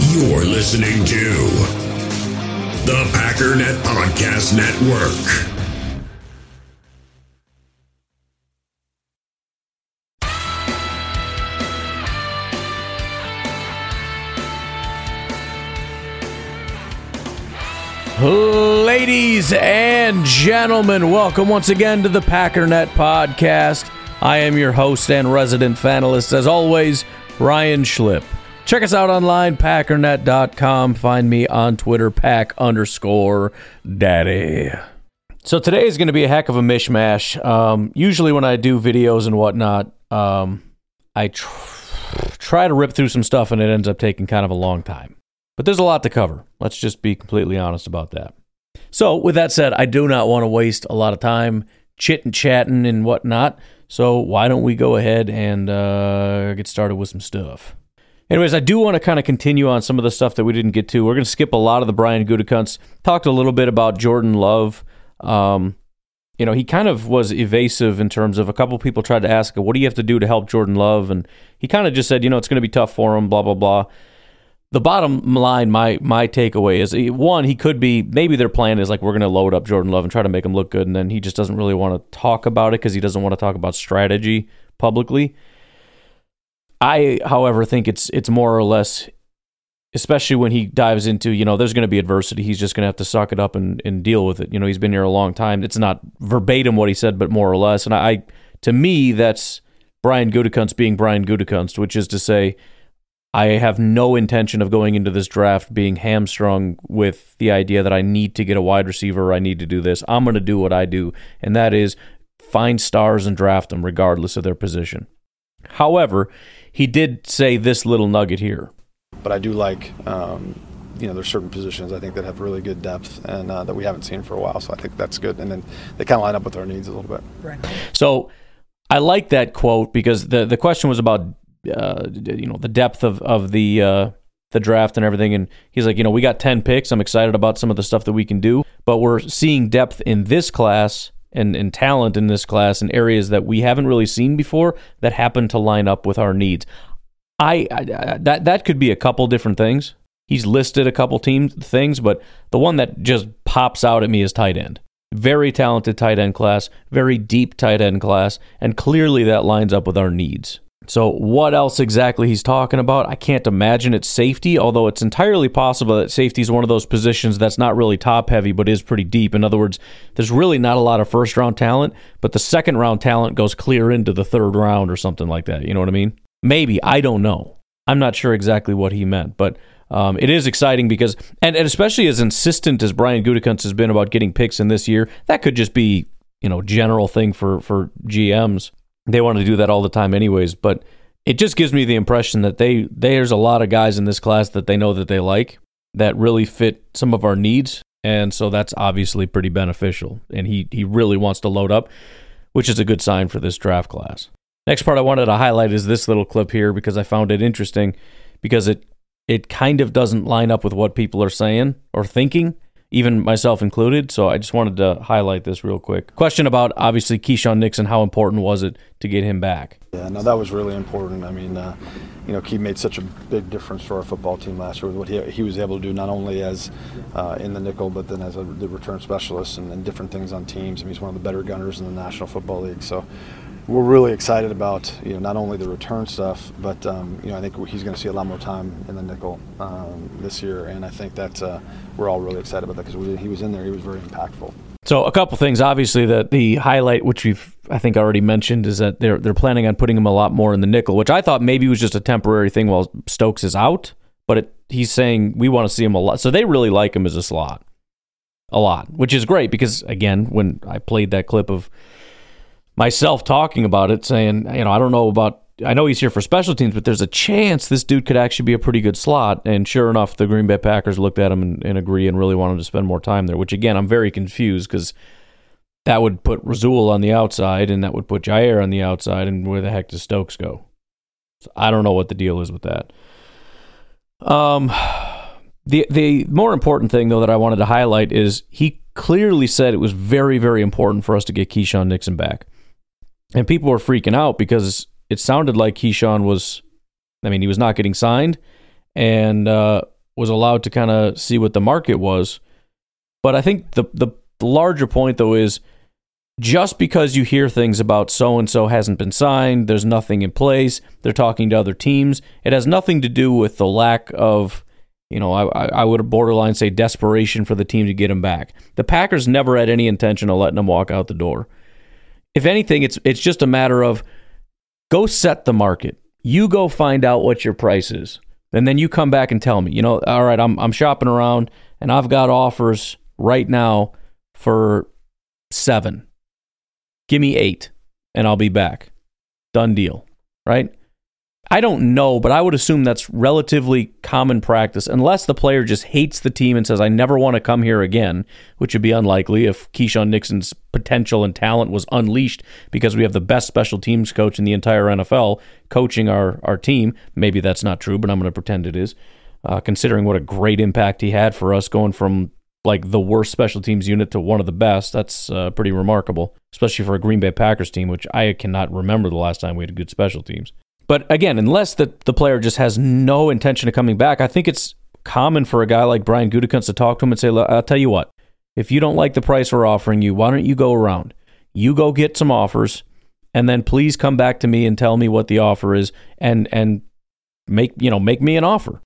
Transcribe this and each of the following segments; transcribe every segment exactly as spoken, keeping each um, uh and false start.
You're listening to the Packernet Podcast Network. Ladies and gentlemen, welcome once again to the Packernet Podcast. I am your host and resident fanalist, as always, Ryan Schlip. Check us out online, packernet dot com. Find me on Twitter, pack underscore daddy. So today is going to be a heck of a mishmash. Um, usually when I do videos and whatnot, um, I tr- try to rip through some stuff and it ends up taking kind of a long time. But there's a lot to cover. Let's just be completely honest about that. So, with that said, I do not want to waste a lot of time chit-and-chatting and whatnot. So, why don't we go ahead and uh, get started with some stuff. Anyways, I do want to kind of continue on some of the stuff that we didn't get to. We're going to skip a lot of the Brian Gutekunst. Talked a little bit about Jordan Love. Um, you know, he kind of was evasive in terms of a couple people tried to ask, what do you have to do to help Jordan Love? And he kind of just said, you know, it's going to be tough for him, blah, blah, blah. The bottom line, my my takeaway is, one, he could be, maybe their plan is like, we're going to load up Jordan Love and try to make him look good, and then he just doesn't really want to talk about it because he doesn't want to talk about strategy publicly. I, however, think it's it's more or less, especially when he dives into, you know, there's going to be adversity. He's just going to have to suck it up and, and deal with it. You know, he's been here a long time. It's not verbatim what he said, but more or less. And I, to me, that's Brian Gutekunst being Brian Gutekunst, which is to say, I have no intention of going into this draft being hamstrung with the idea that I need to get a wide receiver or I need to do this. I'm going to do what I do, and that is find stars and draft them regardless of their position. However, he did say this little nugget here. But I do like, um, you know, there's certain positions I think that have really good depth and uh, that we haven't seen for a while, so I think that's good. And then they kind of line up with our needs a little bit. Right. So I like that quote because the, the question was about Uh, you know, the depth of, of the uh, the draft and everything. And he's like, you know, we got ten picks. I'm excited about some of the stuff that we can do. But we're seeing depth in this class and, and talent in this class in areas that we haven't really seen before that happen to line up with our needs. I, I that that could be a couple different things. He's listed a couple team things, but the one that just pops out at me is tight end. Very talented tight end class, very deep tight end class, and clearly that lines up with our needs. So what else exactly he's talking about? I can't imagine it's safety, although it's entirely possible that safety is one of those positions that's not really top-heavy but is pretty deep. In other words, there's really not a lot of first-round talent, but the second-round talent goes clear into the third round or something like that. You know what I mean? Maybe. I don't know. I'm not sure exactly what he meant, but um, it is exciting because, and, and especially as insistent as Brian Gutekunst has been about getting picks in this year, that could just be, you know, general thing for, for G Ms. They want to do that all the time anyways, but it just gives me the impression that they there's a lot of guys in this class that they know that they like that really fit some of our needs, and so that's obviously pretty beneficial, and he, he really wants to load up, which is a good sign for this draft class. Next part I wanted to highlight is this little clip here because I found it interesting because it it kind of doesn't line up with what people are saying or thinking, even myself included, so I just wanted to highlight this real quick. Question about, obviously, Keisean Nixon, how important was it to get him back? Yeah, no, that was really important. I mean, uh, you know, Key made such a big difference for our football team last year with what he, he was able to do, not only as uh, in the nickel, but then as a, the return specialist and, and different things on teams. I mean, he's one of the better gunners in the National Football League, so we're really excited about, you know, not only the return stuff, but um, you know, I think he's going to see a lot more time in the nickel um, this year, and I think that uh, we're all really excited about that because he was in there. He was very impactful. So a couple things, obviously, that the highlight, which we've I think already mentioned, is that they're they're planning on putting him a lot more in the nickel, which I thought maybe was just a temporary thing while Stokes is out, but it, he's saying we want to see him a lot. So they really like him as a slot, a lot, which is great because, again, when I played that clip of myself talking about it, saying, you know, I don't know about, I know he's here for special teams, but there's a chance this dude could actually be a pretty good slot. And sure enough, the Green Bay Packers looked at him and, and agree and really wanted to spend more time there, which, again, I'm very confused because that would put Rasul on the outside and that would put Jair on the outside, and where the heck does Stokes go? So I don't know what the deal is with that. Um, the the more important thing, though, that I wanted to highlight is he clearly said it was very, very important for us to get Keisean Nixon back. And people were freaking out because it sounded like Keisean was, I mean, he was not getting signed. And uh, was allowed to kind of see what the market was. But I think the the larger point, though, is just because you hear things about so-and-so hasn't been signed, there's nothing in place, they're talking to other teams, it has nothing to do with the lack of, you know, I, I would borderline say desperation for the team to get him back. The Packers never had any intention of letting him walk out the door. If anything, it's it's just a matter of go set the market. You go find out what your price is, and then you come back and tell me, you know, all right, I'm I'm shopping around, and I've got offers right now for seven. Give me eight, and I'll be back. Done deal, right? I don't know, but I would assume that's relatively common practice, unless the player just hates the team and says, I never want to come here again, which would be unlikely if Keyshawn Nixon's potential and talent was unleashed because we have the best special teams coach in the entire N F L coaching our, our team. Maybe that's not true, but I'm going to pretend it is, uh, considering what a great impact he had for us going from like the worst special teams unit to one of the best. That's uh, pretty remarkable, especially for a Green Bay Packers team, which I cannot remember the last time we had good special teams. But again, unless the, the player just has no intention of coming back, I think it's common for a guy like Brian Gutekunst to talk to him and say, I'll tell you what, if you don't like the price we're offering you, why don't you go around? You go get some offers, and then please come back to me and tell me what the offer is, and and make you know make me an offer.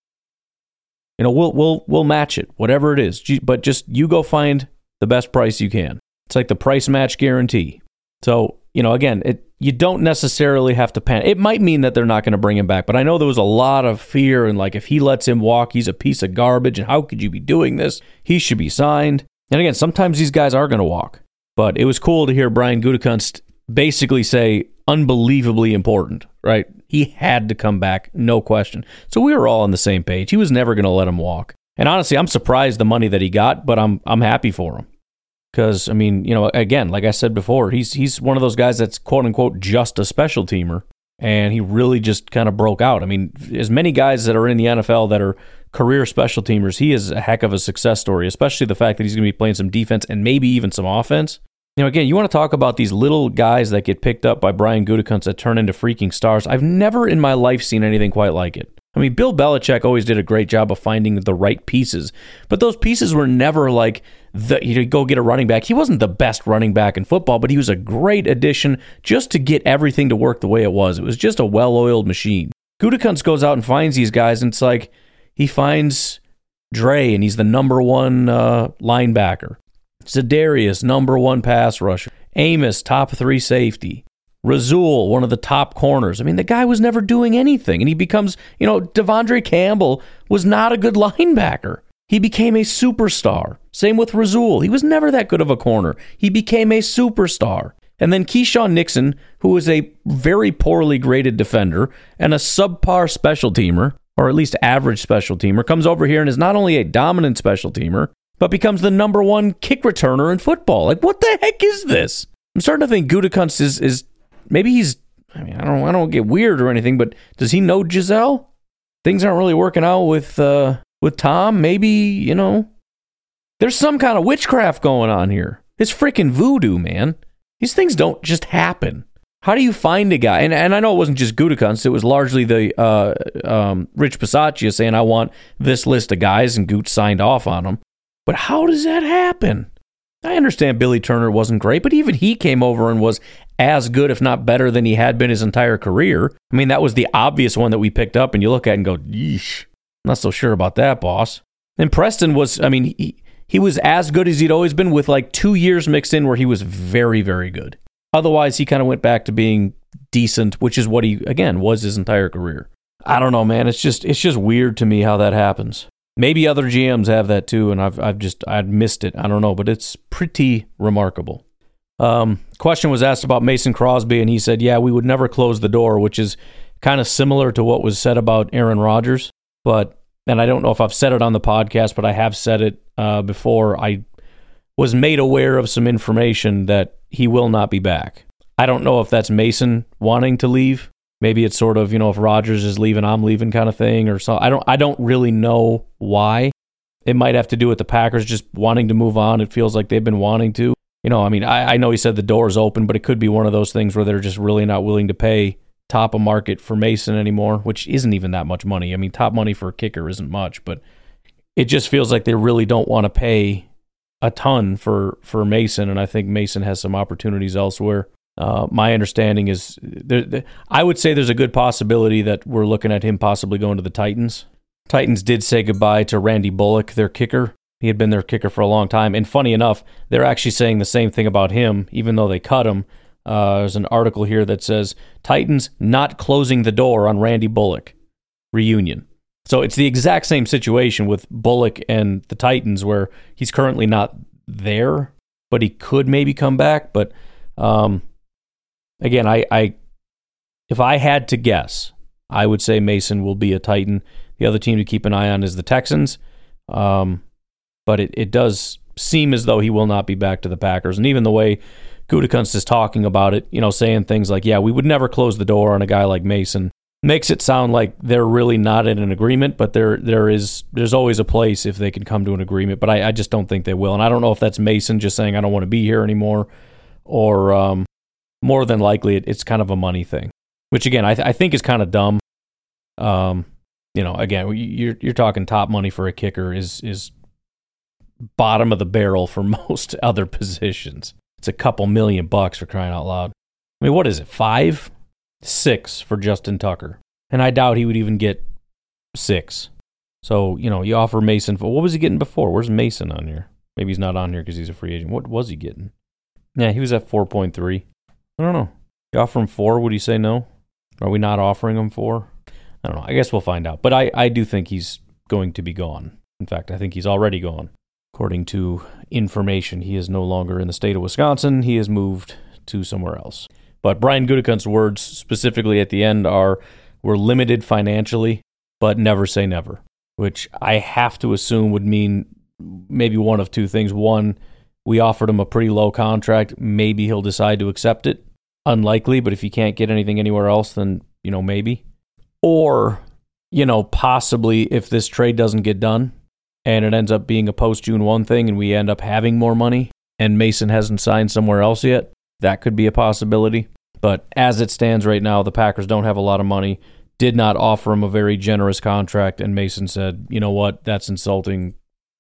You know, we'll we'll we'll match it, whatever it is. But just you go find the best price you can. It's like the price match guarantee. So, you know, again, it you don't necessarily have to panic. It might mean that they're not going to bring him back, but I know there was a lot of fear and like if he lets him walk, he's a piece of garbage, and how could you be doing this? He should be signed. And again, sometimes these guys are going to walk. But it was cool to hear Brian Gutekunst basically say unbelievably important, right? He had to come back, no question. So we were all on the same page. He was never going to let him walk. And honestly, I'm surprised the money that he got, but I'm I'm happy for him. Because, I mean, you know, again, like I said before, he's he's one of those guys that's quote-unquote just a special teamer, and he really just kind of broke out. I mean, as many guys that are in the N F L that are career special teamers, he is a heck of a success story, especially the fact that he's going to be playing some defense and maybe even some offense. You know, again, you want to talk about these little guys that get picked up by Brian Gutekunst that turn into freaking stars. I've never in my life seen anything quite like it. I mean, Bill Belichick always did a great job of finding the right pieces, but those pieces were never like, the, you know, go get a running back. He wasn't the best running back in football, but he was a great addition just to get everything to work the way it was. It was just a well-oiled machine. Gutekunst goes out and finds these guys, and it's like he finds Dre, and he's the number one uh, linebacker. Za'Darius, number one pass rusher. Amos, top three safety. Rasul, one of the top corners. I mean, the guy was never doing anything, and he becomes, you know, Devondre Campbell was not a good linebacker. He became a superstar. Same with Rasul. He was never that good of a corner. He became a superstar. And then Keyshawn Nixon, who was a very poorly graded defender and a subpar special teamer, or at least average special teamer, comes over here and is not only a dominant special teamer, but becomes the number one kick returner in football. Like, what the heck is this? I'm starting to think Gutekunst is is maybe he's. I mean, I don't I don't get weird or anything, but does he know Giselle? Things aren't really working out with uh, with Tom. Maybe, you know, there's some kind of witchcraft going on here. It's freaking voodoo, man. These things don't just happen. How do you find a guy? And and I know it wasn't just Gutekunst. It was largely the uh, um, Rich Bisaccia saying, I want this list of guys, and Goots signed off on them. But how does that happen? I understand Billy Turner wasn't great, but even he came over and was as good, if not better, than he had been his entire career. I mean, that was the obvious one that we picked up, and you look at it and go, yeesh, I'm not so sure about that, boss. And Preston was, I mean, he, he was as good as he'd always been with like two years mixed in where he was very, very good. Otherwise, he kind of went back to being decent, which is what he, again, was his entire career. I don't know, man. It's just it's just weird to me how that happens. Maybe other G Ms have that too, and I've I've just I'd missed it. I don't know, but it's pretty remarkable. Um, question was asked about Mason Crosby, and he said, "Yeah, we would never close the door," which is kind of similar to what was said about Aaron Rodgers. But and I don't know if I've said it on the podcast, but I have said it uh, before. I was made aware of some information that he will not be back. I don't know if that's Mason wanting to leave. Maybe it's sort of, you know, if Rodgers is leaving, I'm leaving kind of thing, or so. I don't I don't really know why. It might have to do with the Packers just wanting to move on. It feels like they've been wanting to. You know, I mean, I, I know he said the door's open, but it could be one of those things where they're just really not willing to pay top of market for Mason anymore, which isn't even that much money. I mean, top money for a kicker isn't much, but it just feels like they really don't want to pay a ton for, for Mason, and I think Mason has some opportunities elsewhere. Uh, my understanding is, there, there, I would say there's a good possibility that we're looking at him possibly going to the Titans. Titans did say goodbye to Randy Bullock, their kicker. He had been their kicker for a long time, and funny enough, they're actually saying the same thing about him, even though they cut him. Uh, there's an article here that says, Titans not closing the door on Randy Bullock reunion. So it's the exact same situation with Bullock and the Titans, where he's currently not there, but he could maybe come back. But um, again, I, I if I had to guess, I would say Mason will be a Titan. The other team to keep an eye on is the Texans. Um, but it, it does seem as though he will not be back to the Packers. And even the way Gutekunst is talking about it, you know, saying things like, yeah, we would never close the door on a guy like Mason, makes it sound like they're really not in an agreement, but there there is there's always a place if they can come to an agreement. But I, I just don't think they will. And I don't know if that's Mason just saying, I don't want to be here anymore, or um, more than likely it, it's kind of a money thing, which, again, I, th- I think is kind of dumb. Um, you know, again, you're you're talking top money for a kicker is is bottom of the barrel for most other positions. It's a couple million bucks, for crying out loud. I mean, what is it, five? Six for Justin Tucker. And I doubt he would even get six. So, you know, you offer Mason, for, what was he getting before? Where's Mason on here? Maybe he's not on here because he's a free agent. What was he getting? Yeah, he was at four point three. I don't know. You offer him four, would he say no? Are we not offering him four? I don't know. I guess we'll find out. But I, I do think he's going to be gone. In fact, I think he's already gone. According to information, he is no longer in the state of Wisconsin. He has moved to somewhere else. But Brian Gutekunst's words specifically at the end are, we're limited financially, but never say never, which I have to assume would mean maybe one of two things. One, we offered him a pretty low contract. Maybe he'll decide to accept it. Unlikely, but if you can't get anything anywhere else, then, you know, maybe. Or, you know, possibly if this trade doesn't get done and it ends up being a post-June first thing and we end up having more money and Mason hasn't signed somewhere else yet, that could be a possibility. But as it stands right now, the Packers don't have a lot of money, did not offer him a very generous contract, and Mason said, you know what, that's insulting,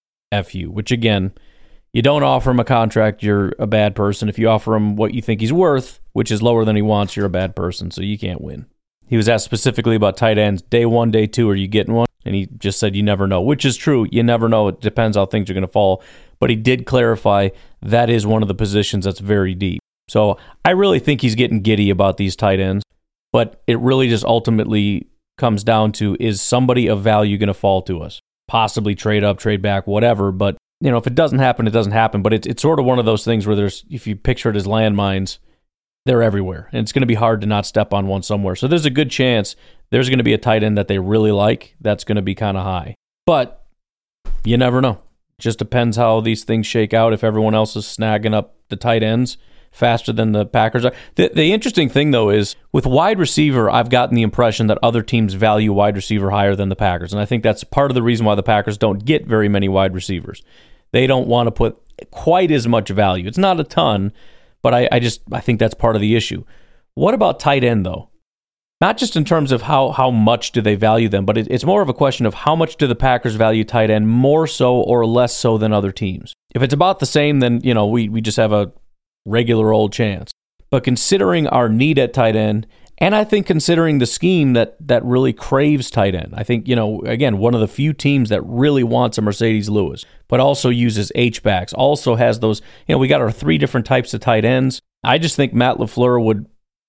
F you. Which, again, you don't offer him a contract, you're a bad person. If you offer him what you think he's worth, which is lower than he wants, you're a bad person, so you can't win. He was asked specifically about tight ends. Day one, day two, are you getting one? And he just said, you never know, which is true. You never know. It depends how things are going to fall. But he did clarify that is one of the positions that's very deep. So I really think he's getting giddy about these tight ends. But it really just ultimately comes down to, is somebody of value going to fall to us? Possibly trade up, trade back, whatever. But, you know, if it doesn't happen, it doesn't happen. But it's it's sort of one of those things where there's, if you picture it as landmines, they're everywhere. And it's going to be hard to not step on one somewhere. So there's a good chance there's going to be a tight end that they really like that's going to be kind of high. But you never know. It just depends how these things shake out. If everyone else is snagging up the tight ends faster than the Packers are. The, the interesting thing, though, is with wide receiver, I've gotten the impression that other teams value wide receiver higher than the Packers. And I think that's part of the reason why the Packers don't get very many wide receivers. They don't want to put quite as much value. It's not a ton, but I, I just I think that's part of the issue. What about tight end, though? Not just in terms of how, how much do they value them, but it, it's more of a question of how much do the Packers value tight end, more so or less so than other teams. If it's about the same, then, you know, we, we just have a regular old chance. But considering our need at tight end, and I think considering the scheme that that really craves tight end, I think, you know, again, one of the few teams that really wants a Mercedes Lewis, but also uses H-backs, also has those, you know, we got our three different types of tight ends. I just think Matt LaFleur would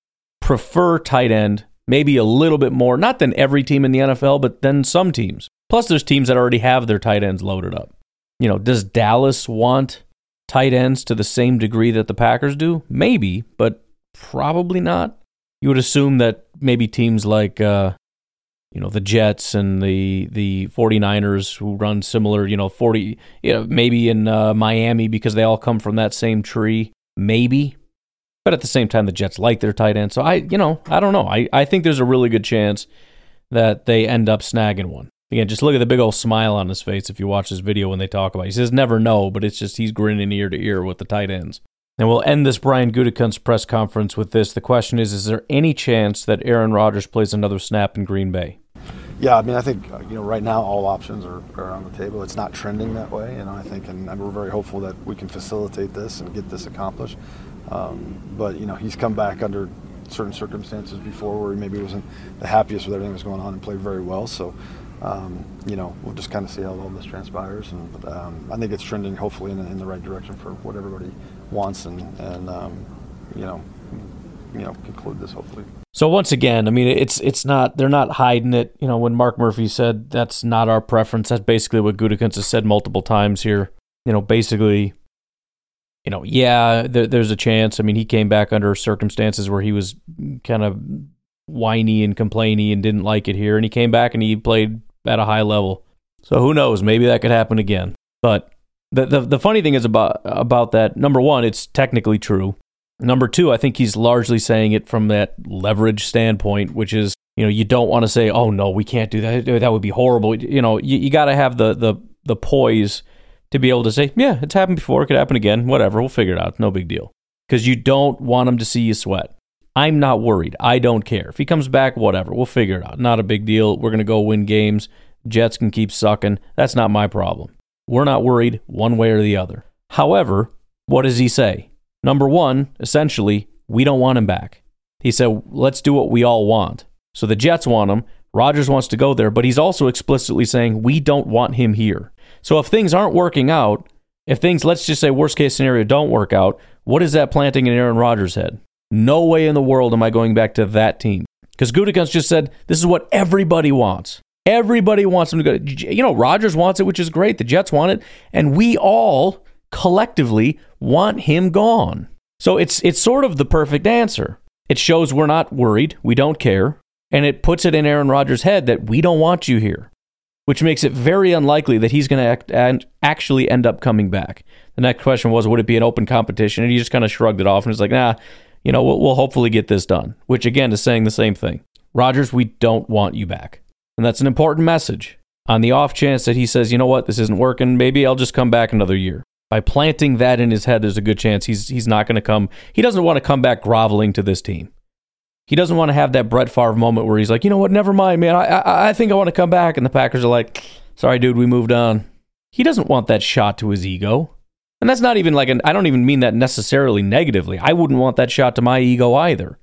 prefer tight end maybe a little bit more, not than every team in the N F L, but than some teams. Plus, there's teams that already have their tight ends loaded up. You know, does Dallas want tight ends to the same degree that the Packers do? Maybe, but probably not. You would assume that maybe teams like, uh, you know, the Jets and the the 49ers who run similar, you know, forty, you know, maybe in uh, Miami because they all come from that same tree, maybe. But at the same time, the Jets like their tight end. So, I, you know, I don't know. I, I think there's a really good chance that they end up snagging one. Again, just look at the big old smile on his face if you watch this video when they talk about it. He says never know, but it's just he's grinning ear to ear with the tight ends. And we'll end this Brian Gutekunst press conference with this. The question is, is there any chance that Aaron Rodgers plays another snap in Green Bay? Yeah, I mean, I think, you know, right now all options are, are on the table. It's not trending that way, you know, I think, and, and we're very hopeful that we can facilitate this and get this accomplished. Um, but, you know, he's come back under certain circumstances before where he maybe wasn't the happiest with everything that was going on and played very well. So, um, you know, we'll just kind of see how all this transpires. And um, I think it's trending hopefully in, in the right direction for what everybody wants and, and um, you know, you know, conclude this hopefully. So once again, I mean, it's it's not, they're not hiding it. You know, when Mark Murphy said that's not our preference, that's basically what Gutekunst has said multiple times here. You know, basically, you know, yeah, there, there's a chance. I mean, he came back under circumstances where he was kind of whiny and complainy and didn't like it here, and he came back and he played at a high level. So who knows? Maybe that could happen again. But the the, the funny thing is about about that, number one, it's technically true. Number two, I think he's largely saying it from that leverage standpoint, which is, you know, you don't want to say, oh, no, we can't do that. That would be horrible. You know, you, you got to have the, the the poise to be able to say, yeah, it's happened before. It could happen again. Whatever. We'll figure it out. No big deal. Because you don't want him to see you sweat. I'm not worried. I don't care. If he comes back, whatever. We'll figure it out. Not a big deal. We're going to go win games. Jets can keep sucking. That's not my problem. We're not worried one way or the other. However, what does he say? Number one, essentially, we don't want him back. He said, let's do what we all want. So the Jets want him. Rodgers wants to go there, but he's also explicitly saying we don't want him here. So if things aren't working out, if things, let's just say worst case scenario, don't work out, what is that planting in Aaron Rodgers' head? No way in the world am I going back to that team. Because Gutekunst just said, this is what everybody wants. Everybody wants him to go. You know, Rodgers wants it, which is great. The Jets want it. And we all collectively want him gone. So it's it's sort of the perfect answer. It shows we're not worried, we don't care, and it puts it in Aaron Rodgers' head that we don't want you here, which makes it very unlikely that he's going to act and actually end up coming back. The next question was, would it be an open competition? And he just kind of shrugged it off and was like, nah, you know, we'll, we'll hopefully get this done, which again is saying the same thing. Rodgers, we don't want you back. And that's an important message. On the off chance that he says, you know what, this isn't working, maybe I'll just come back another year. By planting that in his head, there's a good chance he's he's not going to come. He doesn't want to come back groveling to this team. He doesn't want to have that Brett Favre moment where he's like, you know what, never mind, man. I I, I think I want to come back. And the Packers are like, sorry, dude, we moved on. He doesn't want that shot to his ego. And that's not even like, an, I don't even mean that necessarily negatively. I wouldn't want that shot to my ego either.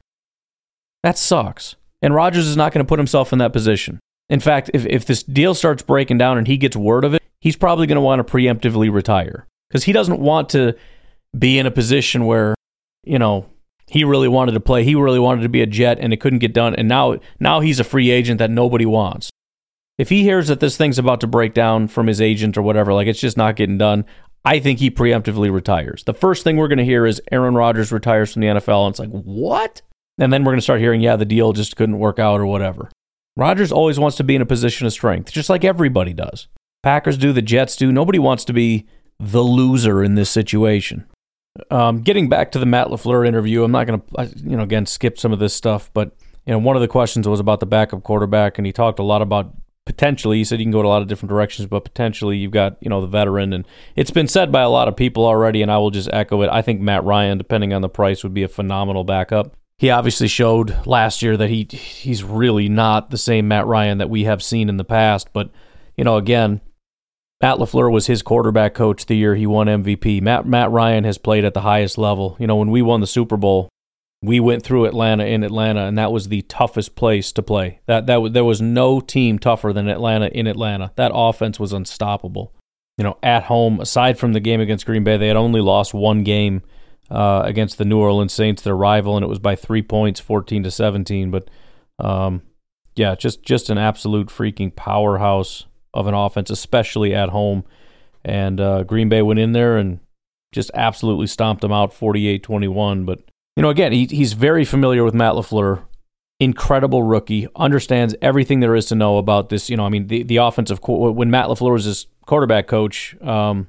That sucks. And Rodgers is not going to put himself in that position. In fact, if, if this deal starts breaking down and he gets word of it, he's probably going to want to preemptively retire. Because he doesn't want to be in a position where, you know, he really wanted to play. He really wanted to be a Jet and it couldn't get done. And now, now he's a free agent that nobody wants. If he hears that this thing's about to break down from his agent or whatever, like it's just not getting done, I think he preemptively retires. The first thing we're going to hear is Aaron Rodgers retires from the N F L. And it's like, what? And then we're going to start hearing, yeah, the deal just couldn't work out or whatever. Rodgers always wants to be in a position of strength, just like everybody does. Packers do, the Jets do. Nobody wants to be the loser in this situation. Um, getting back to the Matt LaFleur interview, I'm not going to, you know, again, skip some of this stuff, but, you know, one of the questions was about the backup quarterback, and he talked a lot about potentially, he said you can go to a lot of different directions, but potentially you've got, you know, the veteran, and it's been said by a lot of people already, and I will just echo it. I think Matt Ryan, depending on the price, would be a phenomenal backup. He obviously showed last year that he he's really not the same Matt Ryan that we have seen in the past, but, you know, again, Matt LaFleur was his quarterback coach the year he won M V P. Matt Matt Ryan has played at the highest level. You know, when we won the Super Bowl, we went through Atlanta in Atlanta, and that was the toughest place to play. That that there was no team tougher than Atlanta in Atlanta. That offense was unstoppable. You know, at home, aside from the game against Green Bay, they had only lost one game uh, against the New Orleans Saints, their rival, and it was by three points, fourteen to seventeen. But um, yeah, just just an absolute freaking powerhouse of an offense, especially at home. And uh, Green Bay went in there and just absolutely stomped them out forty-eight twenty-one. But, you know, again, he, he's very familiar with Matt LaFleur. Incredible rookie. Understands everything there is to know about this. You know, I mean, the, the offensive, co- when Matt LaFleur was his quarterback coach, um,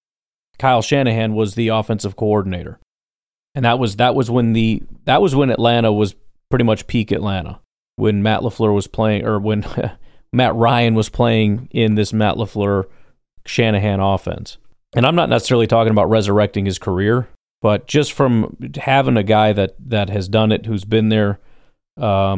Kyle Shanahan was the offensive coordinator. And that was that was when the that was when Atlanta was pretty much peak Atlanta. When Matt LaFleur was playing, or when Matt Ryan was playing in this Matt LaFleur Shanahan offense. And I'm not necessarily talking about resurrecting his career, but just from having a guy that, that has done it, who's been there, um,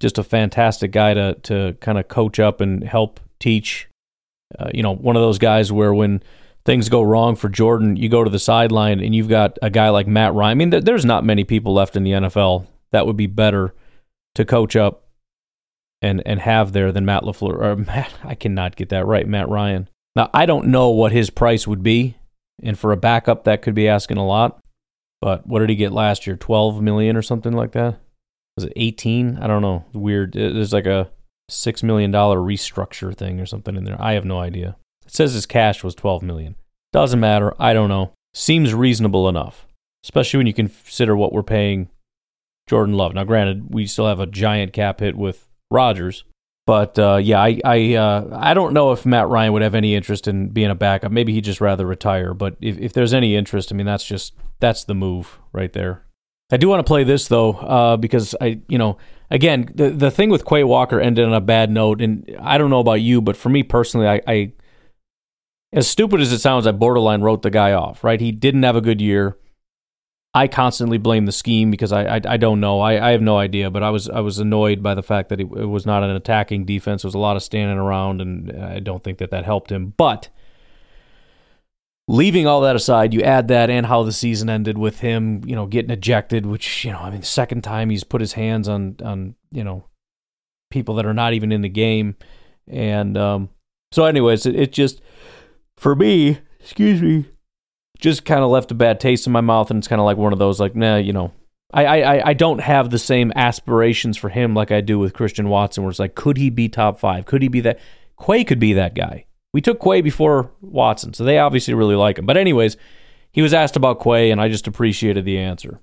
just a fantastic guy to to kind of coach up and help teach. Uh, you know, one of those guys where when things go wrong for Jordan, you go to the sideline and you've got a guy like Matt Ryan. I mean, there, there's not many people left in the N F L that would be better to coach up and and have there than Matt LaFleur. Or Matt, I cannot get that right, Matt Ryan. Now, I don't know what his price would be, and for a backup, that could be asking a lot. But what did he get last year? twelve million dollars or something like that? Was it eighteen? I don't know. Weird. There's like a six million dollars restructure thing or something in there. I have no idea. It says his cash was twelve million dollars. Doesn't matter. I don't know. Seems reasonable enough, especially when you consider what we're paying Jordan Love. Now, granted, we still have a giant cap hit with Rodgers, but uh, yeah, I I uh, I don't know if Matt Ryan would have any interest in being a backup. Maybe he'd just rather retire. But if, if there's any interest, I mean, that's just that's the move right there. I do want to play this though, uh, because I, you know, again, the the thing with Quay Walker ended on a bad note, and I don't know about you, but for me personally, I, I as stupid as it sounds, I borderline wrote the guy off. Right? He didn't have a good year. I constantly blame the scheme because I I, I don't know. I, I have no idea, but I was I was annoyed by the fact that it, it was not an attacking defense. It was a lot of standing around, and I don't think that that helped him. But leaving all that aside, you add that and how the season ended with him, you know, getting ejected, which, you know, I mean, the second time he's put his hands on, on you know, people that are not even in the game. And um, so anyways, it, it just, for me, excuse me, just kind of left a bad taste in my mouth. And it's kind of like one of those, like, nah, you know, I, I, I don't have the same aspirations for him like I do with Christian Watson, where it's like, could he be top five? Could he be that? Quay could be that guy. We took Quay before Watson, so they obviously really like him. But anyways, he was asked about Quay, and I just appreciated the answer.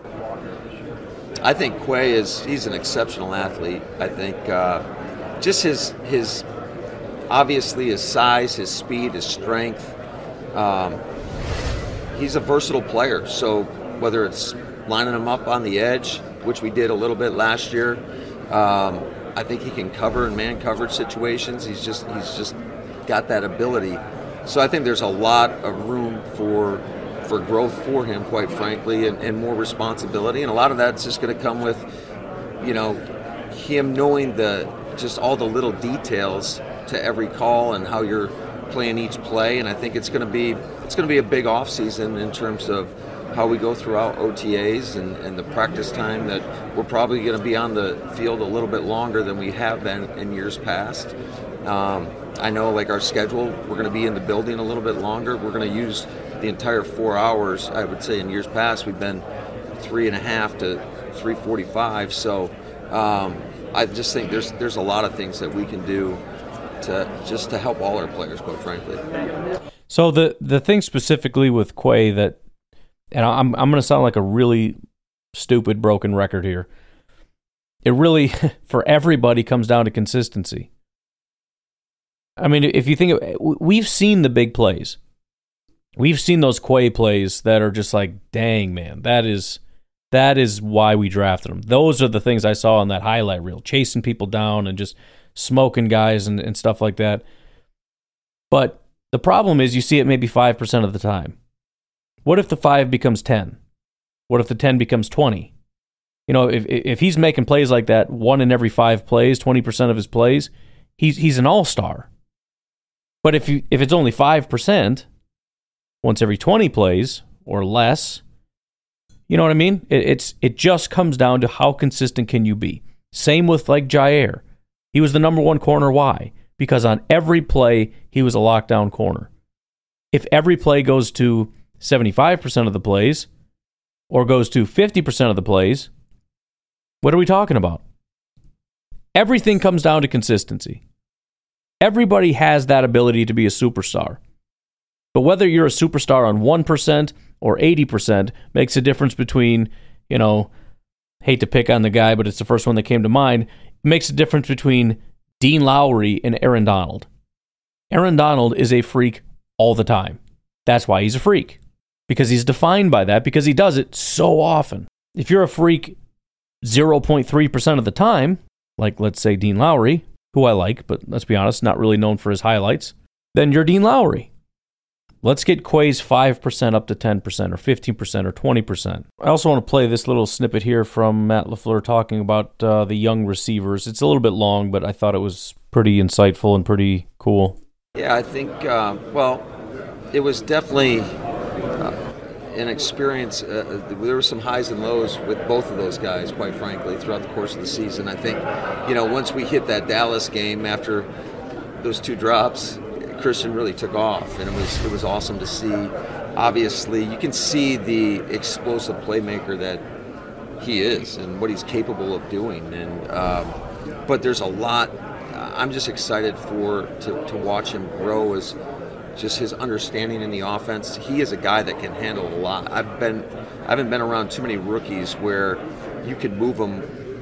I think Quay is, he's an exceptional athlete. I think uh, just his, his, obviously his size, his speed, his strength. Um, he's a versatile player, so whether it's lining him up on the edge, which we did a little bit last year, um, I think he can cover in man coverage situations. He's just, he's just, got that ability. So I think there's a lot of room for for growth for him, quite frankly, and, and more responsibility. And a lot of that's just going to come with, you know, him knowing the just all the little details to every call and how you're playing each play. And I think it's going to be it's going to be a big off season in terms of how we go throughout O T As and, and the practice time, that we're probably going to be on the field a little bit longer than we have been in years past. Um, I know, like, our schedule, we're going to be in the building a little bit longer. We're going to use the entire four hours. I would say in years past we've been three and a half to three forty-five. So um, I just think there's there's a lot of things that we can do to just to help all our players, quite frankly. So the the thing specifically with Quay that, and I'm I'm going to sound like a really stupid broken record here. It really, for everybody, comes down to consistency. I mean, if you think of, we've seen the big plays. We've seen those Quay plays that are just like, dang, man, that is that is why we drafted him. Those are the things I saw on that highlight reel, chasing people down and just smoking guys and, and stuff like that. But the problem is you see it maybe five percent of the time. What if the five becomes ten? What if the ten becomes twenty? You know, if if he's making plays like that, one in every five plays, twenty percent of his plays, he's he's an all-star. But if you if it's only five percent, once every twenty plays or less, you know what I mean? It, it's it just comes down to how consistent can you be. Same with like Jair. He was the number one corner. Why? Because on every play, he was a lockdown corner. If every play goes to seventy-five percent of the plays or goes to fifty percent of the plays, what are we talking about? Everything comes down to consistency. Everybody has that ability to be a superstar. But whether you're a superstar on one percent or eighty percent makes a difference between, you know, hate to pick on the guy, but it's the first one that came to mind. It makes a difference between Dean Lowry and Aaron Donald. Aaron Donald is a freak all the time. That's why he's a freak. Because he's defined by that, because he does it so often. If you're a freak zero point three percent of the time, like let's say Dean Lowry, who I like, but let's be honest, not really known for his highlights, then you're Dean Lowry. Let's get Quay's five percent up to ten percent or fifteen percent or twenty percent. I also want to play this little snippet here from Matt LaFleur talking about uh, the young receivers. It's a little bit long, but I thought it was pretty insightful and pretty cool. Yeah, I think, uh, well, it was definitely uh, an experience. Uh, there were some highs and lows with both of those guys, quite frankly, throughout the course of the season. I think, you know, once we hit that Dallas game after those two drops, Christian really took off, and it was it was awesome to see. Obviously, you can see the explosive playmaker that he is and what he's capable of doing. And um, but there's a lot. I'm just excited for to, to watch him grow as just his understanding in the offense. He is a guy that can handle a lot. I've been I haven't been around too many rookies where you could move them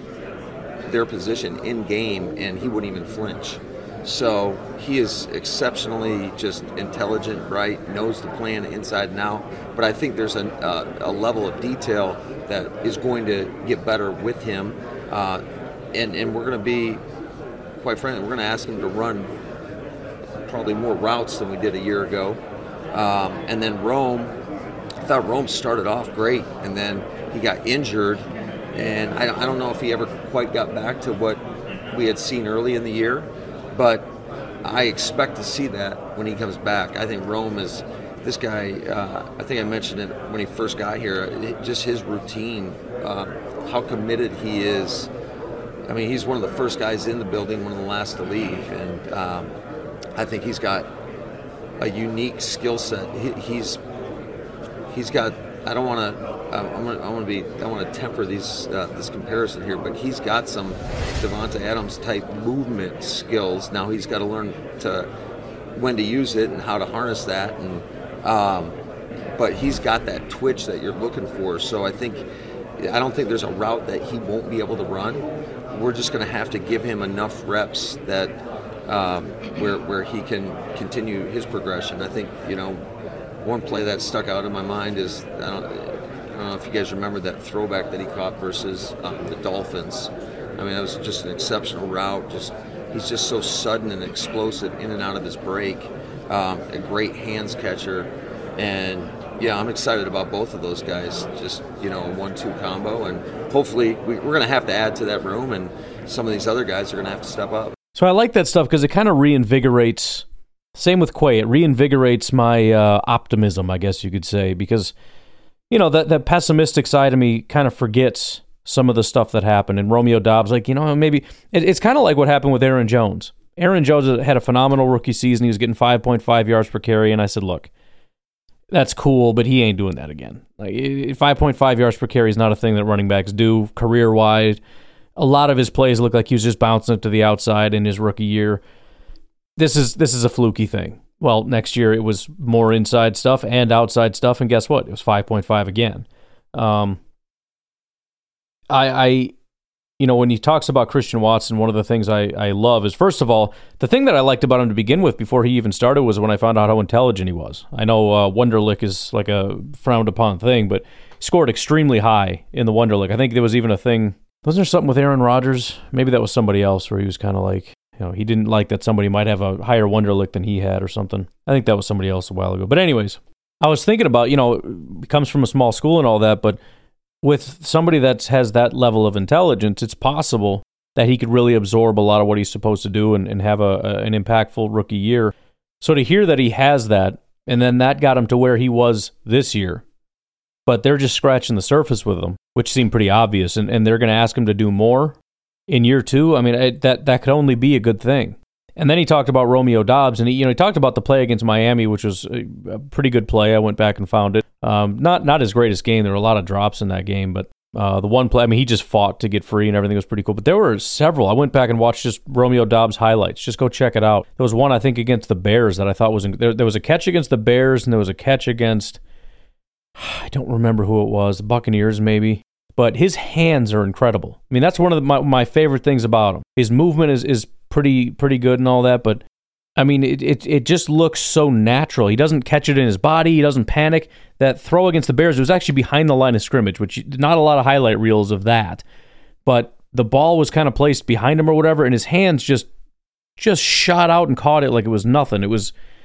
their position in game and he wouldn't even flinch. So he is exceptionally just intelligent, bright, knows the plan inside and out. But I think there's a, a, a level of detail that is going to get better with him. Uh, and, and we're going to be, quite frankly, we're going to ask him to run probably more routes than we did a year ago. Um, and then Rome, I thought Rome started off great, and then he got injured. And I, I don't know if he ever quite got back to what we had seen early in the year. But I expect to see that when he comes back. I think Rome is this guy. Uh, I think I mentioned it when he first got here. It, just his routine, uh, how committed he is. I mean, he's one of the first guys in the building, one of the last to leave, and um, I think he's got a unique skill set. He, he's he's got. I don't want to. I'm gonna, I want to be. I want to temper these uh, this comparison here, but he's got some Devonta Adams type movement skills. Now he's got to learn to when to use it and how to harness that. And um, but he's got that twitch that you're looking for. So I think I don't think there's a route that he won't be able to run. We're just going to have to give him enough reps that um, where where he can continue his progression. I think you know. One play that stuck out in my mind is, I don't, I don't know if you guys remember that throwback that he caught versus um, the Dolphins. I mean, it was just an exceptional route. Just He's just so sudden and explosive in and out of his break. Um, a great hands catcher. And, yeah, I'm excited about both of those guys. Just, you know, a one two combo. And hopefully we, we're going to have to add to that room, and some of these other guys are going to have to step up. So I like that stuff because it kind of reinvigorates. Same with Quay. It reinvigorates my uh, optimism, I guess you could say, because, you know, that, that pessimistic side of me kind of forgets some of the stuff that happened. And Romeo Doubs, like, you know, maybe it, it's kind of like what happened with Aaron Jones. Aaron Jones had a phenomenal rookie season. He was getting five point five yards per carry, and I said, look, that's cool, but he ain't doing that again. Like five point five yards per carry is not a thing that running backs do career-wide. A lot of his plays look like he was just bouncing it to the outside in his rookie year. This is this is a fluky thing. Well, next year it was more inside stuff and outside stuff, and guess what? It was five point five again. Um, I, I, you know, when he talks about Christian Watson, one of the things I, I love is, first of all, the thing that I liked about him to begin with before he even started was when I found out how intelligent he was. I know uh, Wonderlic is like a frowned upon thing, but he scored extremely high in the Wonderlic. I think there was even a thing, wasn't there something with Aaron Rodgers? Maybe that was somebody else where he was kind of like, you know, he didn't like that somebody might have a higher Wonderlic than he had or something. I think that was somebody else a while ago. But anyways, I was thinking about, you know, he comes from a small school and all that, but with somebody that has that level of intelligence, it's possible that he could really absorb a lot of what he's supposed to do and, and have a, a an impactful rookie year. So to hear that he has that, and then that got him to where he was this year, but they're just scratching the surface with him, which seemed pretty obvious, and, and they're going to ask him to do more in year two. I mean, it, that that could only be a good thing. And then he talked about Romeo Doubs, and he, you know, he talked about the play against Miami, which was a, a pretty good play. I went back and found it. Um, not not his greatest game. There were a lot of drops in that game, but uh, the one play, I mean, he just fought to get free, and everything was pretty cool. But there were several. I went back and watched just Romeo Doubs highlights. Just go check it out. There was one, I think, against the Bears that I thought was in, there. There was a catch against the Bears, and there was a catch against, I don't remember who it was, the Buccaneers maybe. But his hands are incredible. I mean, that's one of the, my, my favorite things about him. His movement is is pretty pretty good and all that, but I mean, it, it it just looks so natural. He doesn't catch it in his body. He doesn't panic. That throw against the Bears, it was actually behind the line of scrimmage, which not a lot of highlight reels of that. But the ball was kind of placed behind him or whatever, and his hands just just shot out and caught it like it was nothing. It was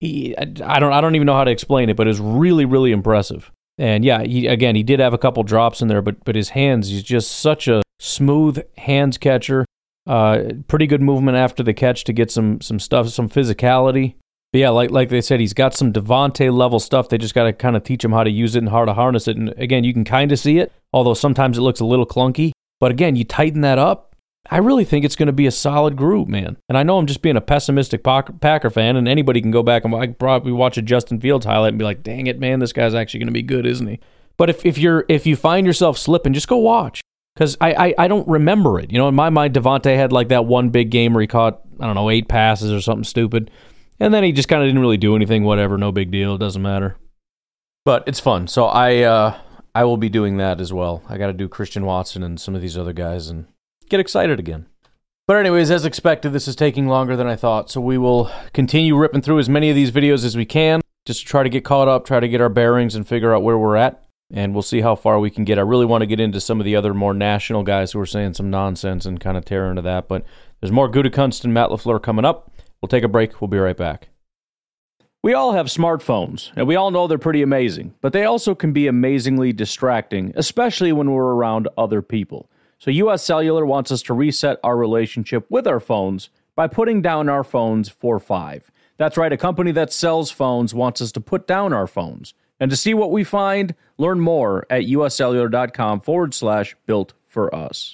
he, I don't I don't even know how to explain it, but it was really, really impressive. And yeah, he, again, he did have a couple drops in there, but but his hands, he's just such a smooth hands catcher. Uh, pretty good movement after the catch to get some some stuff, some physicality. But yeah, like like they said, he's got some Devontae level stuff. They just got to kind of teach him how to use it and how to harness it. And again, you can kind of see it, although sometimes it looks a little clunky. But again, you tighten that up, I really think it's going to be a solid group, man. And I know I'm just being a pessimistic Packer fan, and anybody can go back and I probably watch a Justin Fields highlight and be like, dang it, man, this guy's actually going to be good, isn't he? But if, if you're if you find yourself slipping, just go watch. Because I, I, I don't remember it. You know, in my mind, Devontae had like that one big game where he caught, I don't know, eight passes or something stupid. And then he just kind of didn't really do anything, whatever, no big deal, it doesn't matter. But it's fun. So I uh, I will be doing that as well. I got to do Christian Watson and some of these other guys and get excited again. But anyways, as expected, this is taking longer than I thought. So we will continue ripping through as many of these videos as we can, just to try to get caught up, try to get our bearings and figure out where we're at. And we'll see how far we can get. I really want to get into some of the other more national guys who are saying some nonsense and kind of tear into that. But there's more Gutekunst and Matt LaFleur coming up. We'll take a break. We'll be right back. We all have smartphones, and we all know they're pretty amazing. But they also can be amazingly distracting, especially when we're around other people. So U S Cellular wants us to reset our relationship with our phones by putting down our phones for five. That's right, a company that sells phones wants us to put down our phones. And to see what we find, learn more at uscellular.com forward slash built for us.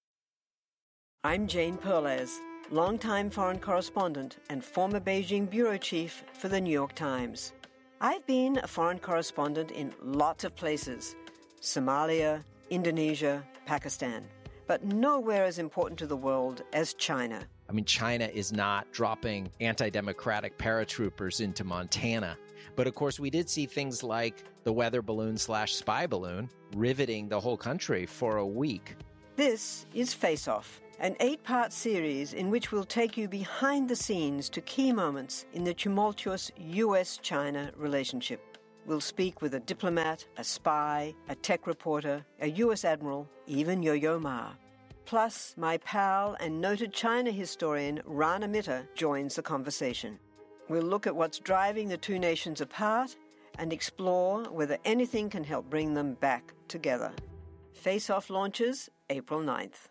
I'm Jane Perlez, longtime foreign correspondent and former Beijing bureau chief for the New York Times. I've been a foreign correspondent in lots of places: Somalia, Indonesia, Pakistan, but nowhere as important to the world as China. I mean, China is not dropping anti-democratic paratroopers into Montana. But of course, we did see things like the weather balloon slash spy balloon riveting the whole country for a week. This is Face Off, an eight-part series in which we'll take you behind the scenes to key moments in the tumultuous U S China relationship. We'll speak with a diplomat, a spy, a tech reporter, a U S admiral, even Yo-Yo Ma. Plus, my pal and noted China historian Rana Mitter joins the conversation. We'll look at what's driving the two nations apart and explore whether anything can help bring them back together. Face Off launches April ninth.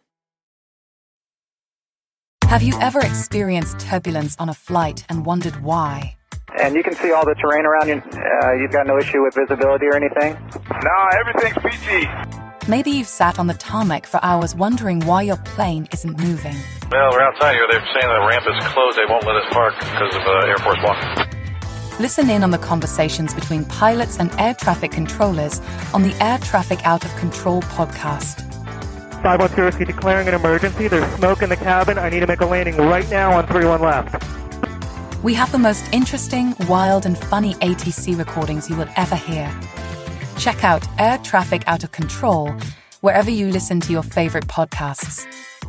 Have you ever experienced turbulence on a flight and wondered why? And you can see all the terrain around you. Uh, you've got no issue with visibility or anything? No, everything's peachy. Maybe you've sat on the tarmac for hours wondering why your plane isn't moving. Well, we're outside here. They're saying the ramp is closed. They won't let us park because of uh, Air Force One. Listen in on the conversations between pilots and air traffic controllers on the Air Traffic Out of Control podcast. five one zero, declaring an emergency. There's smoke in the cabin. I need to make a landing right now on three one left. We have the most interesting, wild, and funny A T C recordings you will ever hear. Check out Air Traffic Out of Control wherever you listen to your favorite podcasts.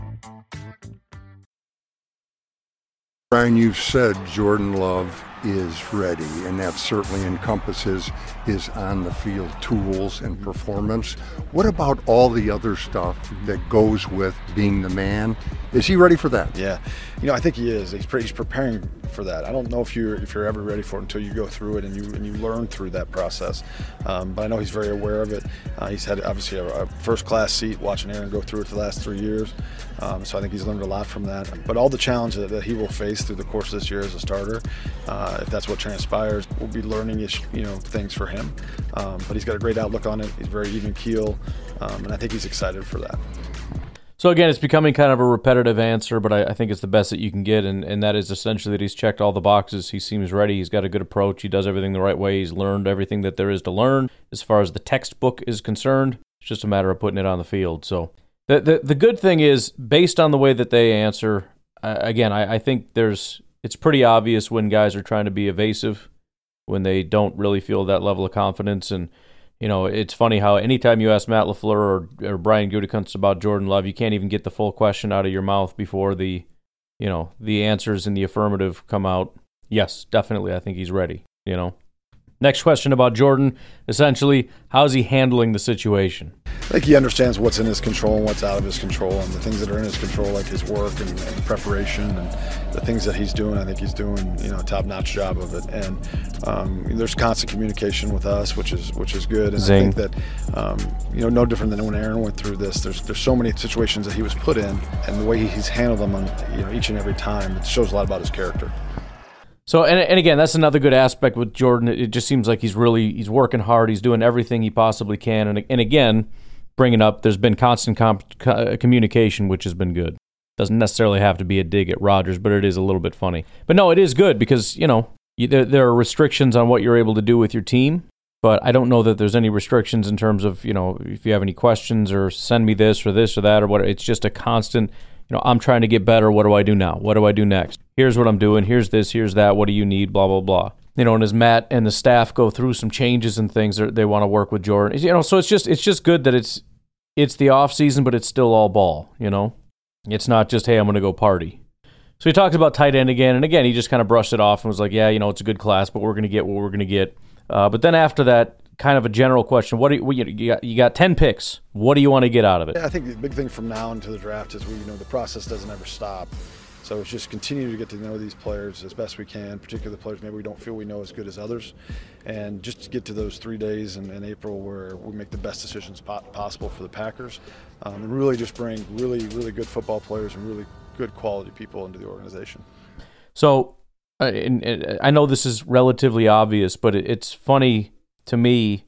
Brian, you've said Jordan Love is ready, and that certainly encompasses his on-the-field tools and performance. What about all the other stuff that goes with being the man? Is he ready for that? Yeah, you know, I think he is. He's, pre- he's preparing for that. I don't know if you're if you're ever ready for it until you go through it and you and you learn through that process. Um, but I know he's very aware of it. Uh, he's had obviously a, a first-class seat watching Aaron go through it for the last three years. Um, so I think he's learned a lot from that. But all the challenges that, that he will face through the course of this year as a starter, uh, if that's what transpires, will be learning-ish, you know, things for him. Um, but he's got a great outlook on it. He's very even keel, um, and I think he's excited for that. So again, it's becoming kind of a repetitive answer, but I, I think it's the best that you can get, and, and that is essentially that he's checked all the boxes. He seems ready. He's got a good approach. He does everything the right way. He's learned everything that there is to learn as far as the textbook is concerned. It's just a matter of putting it on the field. So the the, the good thing is, based on the way that they answer, uh, again, I, I think there's it's pretty obvious when guys are trying to be evasive, when they don't really feel that level of confidence. And you know, it's funny how anytime you ask Matt LaFleur or, or Brian Gutekunst about Jordan Love, you can't even get the full question out of your mouth before the, you know, the answers in the affirmative come out. Yes, definitely, I think he's ready, you know. Next question about Jordan, essentially, how's he handling the situation? I think he understands what's in his control and what's out of his control, and the things that are in his control, like his work and, and preparation, and the things that he's doing. I think he's doing, you know, a top-notch job of it. And um, there's constant communication with us, which is which is good. And Zing. I think that, um, you know, no different than when Aaron went through this. There's there's so many situations that he was put in, and the way he's handled them, on, you know, each and every time, it shows a lot about his character. So, and, and again, that's another good aspect with Jordan. It just seems like he's really, he's working hard. He's doing everything he possibly can. And, and again, bringing up, there's been constant comp- communication, which has been good. Doesn't necessarily have to be a dig at Rodgers, but it is a little bit funny. But no, it is good because, you know, you, there, there are restrictions on what you're able to do with your team. But I don't know that there's any restrictions in terms of, you know, if you have any questions or send me this or this or that or what. It's just a constant, you know, I'm trying to get better. What do I do now? What do I do next? Here's what I'm doing. Here's this. Here's that. What do you need? Blah, blah, blah. You know, and as Matt and the staff go through some changes and things, they want to work with Jordan. You know, so it's just it's just good that it's it's the off season, but it's still all ball. You know, it's not just, hey, I'm going to go party. So he talks about tight end again, and again, he just kind of brushed it off and was like, yeah, you know, it's a good class, but we're going to get what we're going to get. Uh, but then after that, kind of a general question. What do you, you got? You got ten picks. What do you want to get out of it? Yeah, I think the big thing from now into the draft is we, you know, the process doesn't ever stop. So it's just continue to get to know these players as best we can, particularly the players maybe we don't feel we know as good as others, and just to get to those three days in, in April where we make the best decisions po- possible for the Packers, um, and really just bring really, really good football players and really good quality people into the organization. So, uh, and, and I know this is relatively obvious, but it, it's funny to me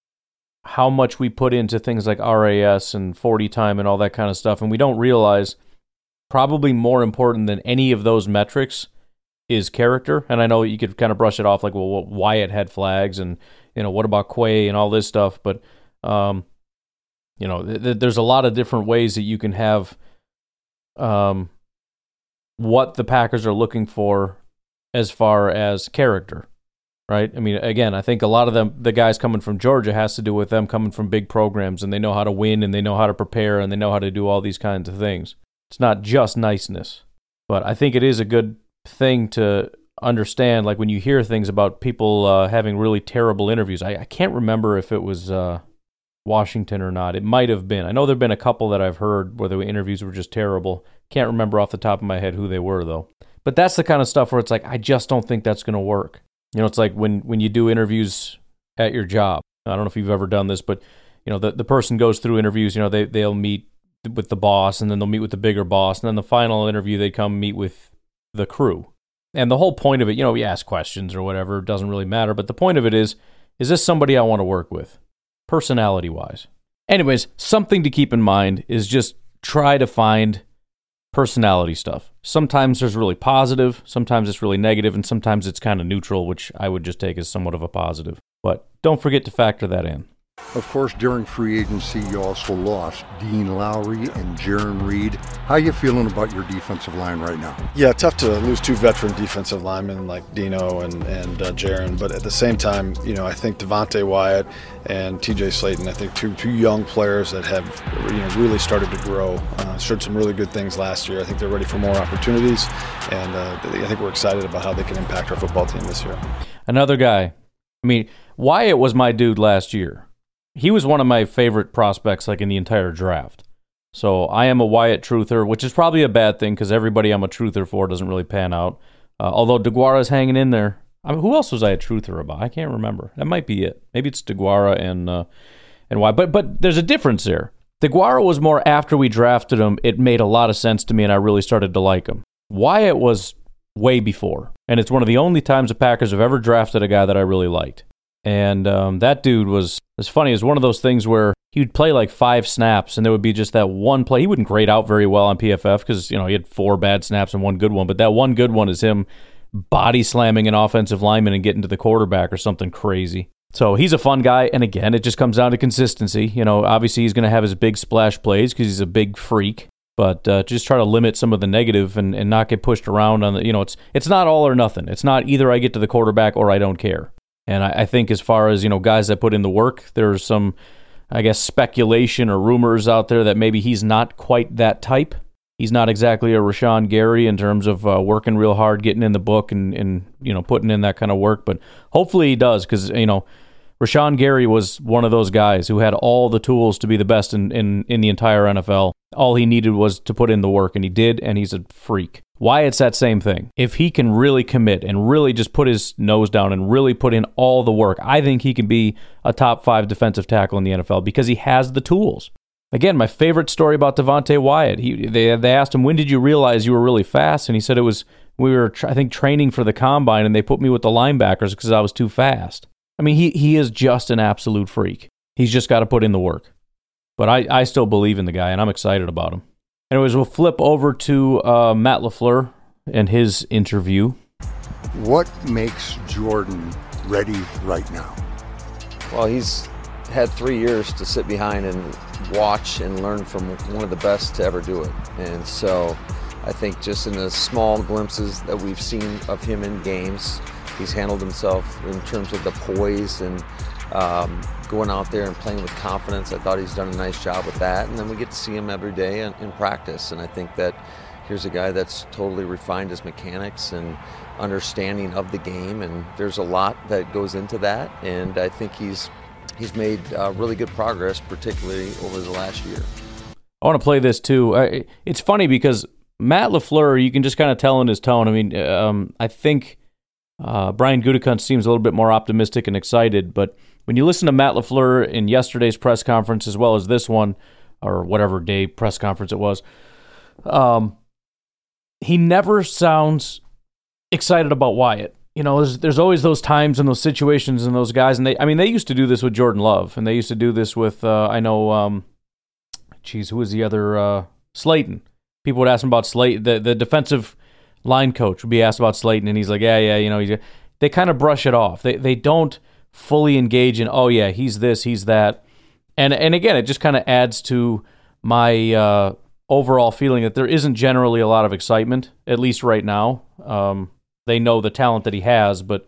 how much we put into things like R A S and forty time and all that kind of stuff, and we don't realize probably more important than any of those metrics is character. And I know you could kind of brush it off like, well, Wyatt had flags, and, you know, what about Quay and all this stuff, but um, you know, th- th- there's a lot of different ways that you can have um, what the Packers are looking for as far as character. Right? I mean, again, I think a lot of them, the guys coming from Georgia, has to do with them coming from big programs, and they know how to win, and they know how to prepare, and they know how to do all these kinds of things. It's not just niceness. But I think it is a good thing to understand, like when you hear things about people uh, having really terrible interviews. I, I can't remember if it was uh, Washington or not. It might have been. I know there have been a couple that I've heard where the interviews were just terrible. Can't remember off the top of my head who they were, though. But that's the kind of stuff where it's like, I just don't think that's going to work. You know, it's like when, when you do interviews at your job. I don't know if you've ever done this, but, you know, the, the person goes through interviews, you know, they, they'll meet with the boss, and then they'll meet with the bigger boss, and then the final interview, they come meet with the crew. And the whole point of it, you know, we ask questions or whatever, it doesn't really matter, but the point of it is, is this somebody I want to work with, personality-wise? Anyways, something to keep in mind is just try to find personality stuff. Sometimes there's really positive, sometimes it's really negative, and sometimes it's kind of neutral, which I would just take as somewhat of a positive. But don't forget to factor that in. Of course, during free agency, you also lost Dean Lowry and Jaron Reed. How are you feeling about your defensive line right now? Yeah, tough to lose two veteran defensive linemen like Dino and, and uh, Jaron, but at the same time, you know, I think Devontae Wyatt and T J Slayton, I think two two young players that have, you know, really started to grow, uh, showed some really good things last year. I think they're ready for more opportunities, and uh, I think we're excited about how they can impact our football team this year. Another guy, I mean, Wyatt was my dude last year. He was one of my favorite prospects, like, in the entire draft. So I am a Wyatt truther, which is probably a bad thing because everybody I'm a truther for doesn't really pan out. Uh, although DeGuara's hanging in there. I mean, who else was I a truther about? I can't remember. That might be it. Maybe it's DeGuara and uh, and Wyatt. But but there's a difference there. DeGuara was more after we drafted him. It made a lot of sense to me, and I really started to like him. Wyatt was way before, and it's one of the only times the Packers have ever drafted a guy that I really liked. And um, that dude was, it's funny, it was one of those things where he'd play like five snaps, and there would be just that one play. He wouldn't grade out very well on P F F because, you know, he had four bad snaps and one good one. But that one good one is him body slamming an offensive lineman and getting to the quarterback or something crazy. So he's a fun guy. And again, it just comes down to consistency. You know, obviously he's going to have his big splash plays because he's a big freak. But uh, just try to limit some of the negative and, and not get pushed around on the, you know, it's it's not all or nothing. It's not either I get to the quarterback or I don't care. And I, I think as far as, you know, guys that put in the work, there's some, I guess, speculation or rumors out there that maybe he's not quite that type. He's not exactly a Rashawn Gary in terms of uh, working real hard, getting in the book and, and, you know, putting in that kind of work. But hopefully he does, because, you know, Rashawn Gary was one of those guys who had all the tools to be the best in, in, in the entire N F L. All he needed was to put in the work, and he did, and he's a freak. Wyatt's that same thing. If he can really commit and really just put his nose down and really put in all the work, I think he can be a top five defensive tackle in the N F L because he has the tools. Again, my favorite story about Devonte Wyatt, he, they they asked him, when did you realize you were really fast? And he said it was, we were, I think, training for the combine, and they put me with the linebackers because I was too fast. I mean, he, he is just an absolute freak. He's just got to put in the work. But I, I still believe in the guy, and I'm excited about him. Anyways, we'll flip over to uh, Matt LaFleur and his interview. What makes Jordan ready right now? Well, he's had three years to sit behind and watch and learn from one of the best to ever do it. And so I think just in the small glimpses that we've seen of him in games, he's handled himself in terms of the poise and um, going out there and playing with confidence. I thought he's done a nice job with that. And then we get to see him every day in, in practice. And I think that here's a guy that's totally refined his mechanics and understanding of the game. And there's a lot that goes into that. And I think he's He's made uh, really good progress, particularly over the last year. I want to play this too. I, it's funny because Matt LaFleur, you can just kind of tell in his tone. I mean, um, I think uh, Brian Gutekunst seems a little bit more optimistic and excited, but when you listen to Matt LaFleur in yesterday's press conference as well as this one, or whatever day press conference it was, um, he never sounds excited about Wyatt. You know, there's, there's always those times and those situations and those guys, and they, I mean, they used to do this with Jordan Love, and they used to do this with, uh, I know, um, geez, who was the other, uh, Slayton. People would ask him about Slayton, the, the defensive line coach would be asked about Slayton, and he's like, yeah, yeah, you know, he's, they kind of brush it off. They they don't fully engage in, oh yeah, he's this, he's that, and and again, it just kind of adds to my uh, overall feeling that there isn't generally a lot of excitement, at least right now. Um, They know the talent that he has, but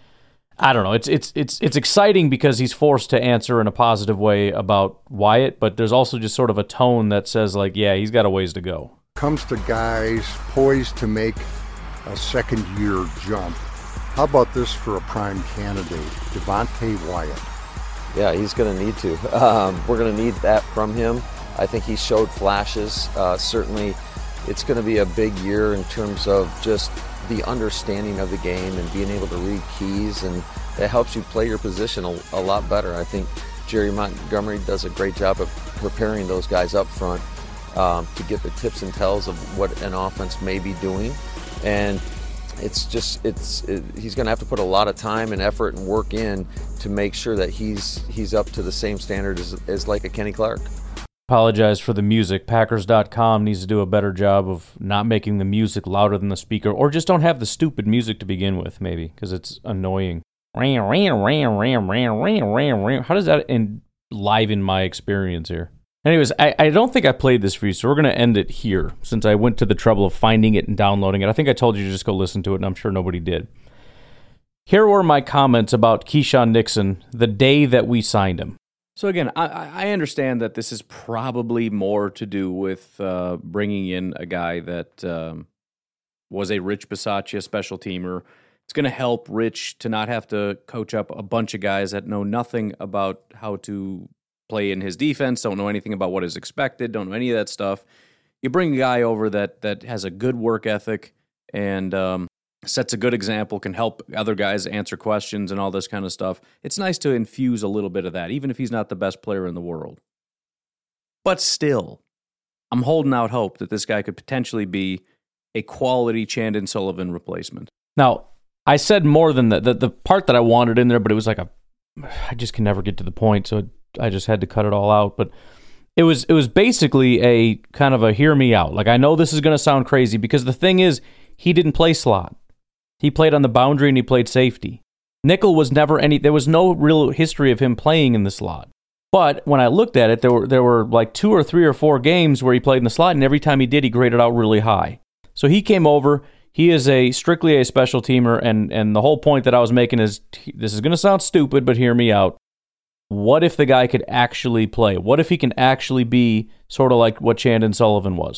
I don't know. It's it's it's it's exciting because he's forced to answer in a positive way about Wyatt, but there's also just sort of a tone that says like, yeah, he's got a ways to go. Comes to guys poised to make a second-year jump. How about this for a prime candidate, Devonte Wyatt? Yeah, he's going to need to. Um, we're going to need that from him. I think he showed flashes. Uh, certainly, it's going to be a big year in terms of just the understanding of the game and being able to read keys, and it helps you play your position a, a lot better. I think Jerry Montgomery does a great job of preparing those guys up front um, to get the tips and tells of what an offense may be doing, and it's just it's it, he's going to have to put a lot of time and effort and work in to make sure that he's he's up to the same standard as, as like a Kenny Clark. Apologize for the music. Packers dot com needs to do a better job of not making the music louder than the speaker, or just don't have the stupid music to begin with, maybe, because it's annoying. How does that enliven my experience here? Anyways, I, I don't think I played this for you, so we're going to end it here, since I went to the trouble of finding it and downloading it. I think I told you to just go listen to it, and I'm sure nobody did. Here were my comments about Keyshawn Nixon the day that we signed him. So again, I, I understand that this is probably more to do with uh, bringing in a guy that um, was a Rich Bisaccia special teamer. It's going to help Rich to not have to coach up a bunch of guys that know nothing about how to play in his defense, don't know anything about what is expected, don't know any of that stuff. You bring a guy over that that has a good work ethic and um, sets a good example, can help other guys answer questions and all this kind of stuff. It's nice to infuse a little bit of that, even if he's not the best player in the world. But still, I'm holding out hope that this guy could potentially be a quality Chandon Sullivan replacement. Now, I said more than the, the, the part that I wanted in there, but it was like a, I just can never get to the point, so I just had to cut it all out. But it was it was basically a kind of a hear me out. Like, I know this is going to sound crazy, because the thing is, he didn't play slot. He played on the boundary and he played safety. Nickel was never any, there was no real history of him playing in the slot. But when I looked at it, there were there were like two or three or four games where he played in the slot, and every time he did, he graded out really high. So he came over. He is a strictly a special teamer, and, and the whole point that I was making is, this is going to sound stupid, but hear me out. What if the guy could actually play? What if he can actually be sort of like what Chandon Sullivan was?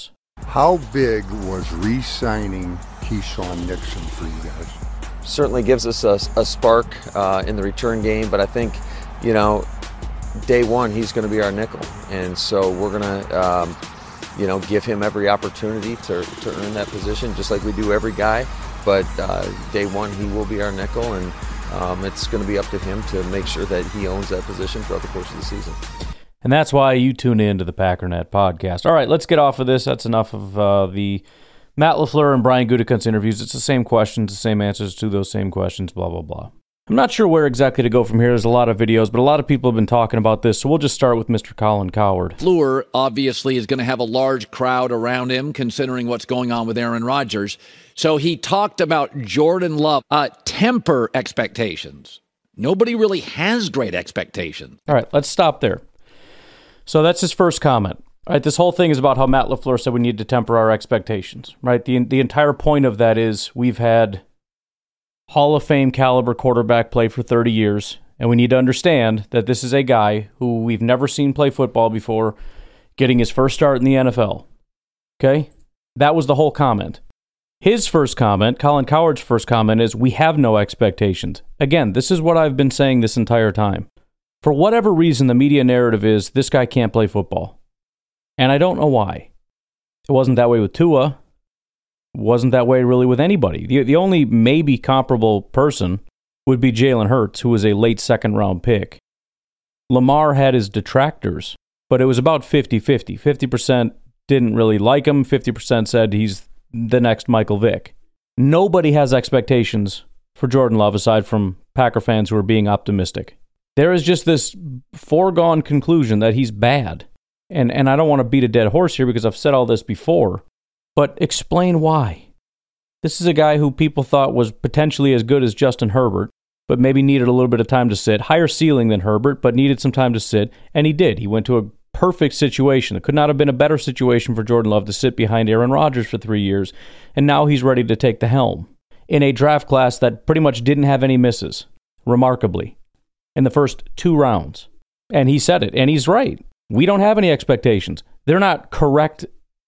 How big was re-signing Keyshawn Nixon for you guys? Certainly gives us a, a spark uh, in the return game, but I think, you know, day one he's going to be our nickel, and so we're going to, um, you know, give him every opportunity to, to earn that position, just like we do every guy. But uh, day one he will be our nickel, and um, it's going to be up to him to make sure that he owns that position throughout the course of the season. And that's why you tune in to the Packernet podcast. All right, let's get off of this. That's enough of uh, the Matt LaFleur and Brian Gutekunst interviews. It's the same questions, the same answers to those same questions, blah, blah, blah. I'm not sure where exactly to go from here. There's a lot of videos, but a lot of people have been talking about this, so we'll just start with Mister Colin Cowherd. LaFleur obviously is going to have a large crowd around him, considering what's going on with Aaron Rodgers. So he talked about Jordan Love. Uh, temper expectations. Nobody really has great expectations. All right, let's stop there. So that's his first comment. All right, this whole thing is about how Matt LaFleur said we need to temper our expectations. Right, the the entire point of that is we've had Hall of Fame caliber quarterback play for thirty years, and we need to understand that this is a guy who we've never seen play football before, getting his first start in the N F L. Okay, that was the whole comment. His first comment, Colin Cowherd's first comment, is we have no expectations. Again, this is what I've been saying this entire time. For whatever reason, the media narrative is this guy can't play football. And I don't know why. It wasn't that way with Tua. It wasn't that way really with anybody. The, the only maybe comparable person would be Jalen Hurts, who was a late second round pick. Lamar had his detractors, but it was about fifty-fifty. fifty percent didn't really like him. fifty percent said he's the next Michael Vick. Nobody has expectations for Jordan Love aside from Packer fans who are being optimistic. There is just this foregone conclusion that he's bad. And and I don't want to beat a dead horse here because I've said all this before, but explain why. This is a guy who people thought was potentially as good as Justin Herbert, but maybe needed a little bit of time to sit. Higher ceiling than Herbert, but needed some time to sit, and he did. He went to a perfect situation. It could not have been a better situation for Jordan Love to sit behind Aaron Rodgers for three years, and now he's ready to take the helm in a draft class that pretty much didn't have any misses, remarkably, in the first two rounds. And he said it, and he's right. We don't have any expectations. They're not correct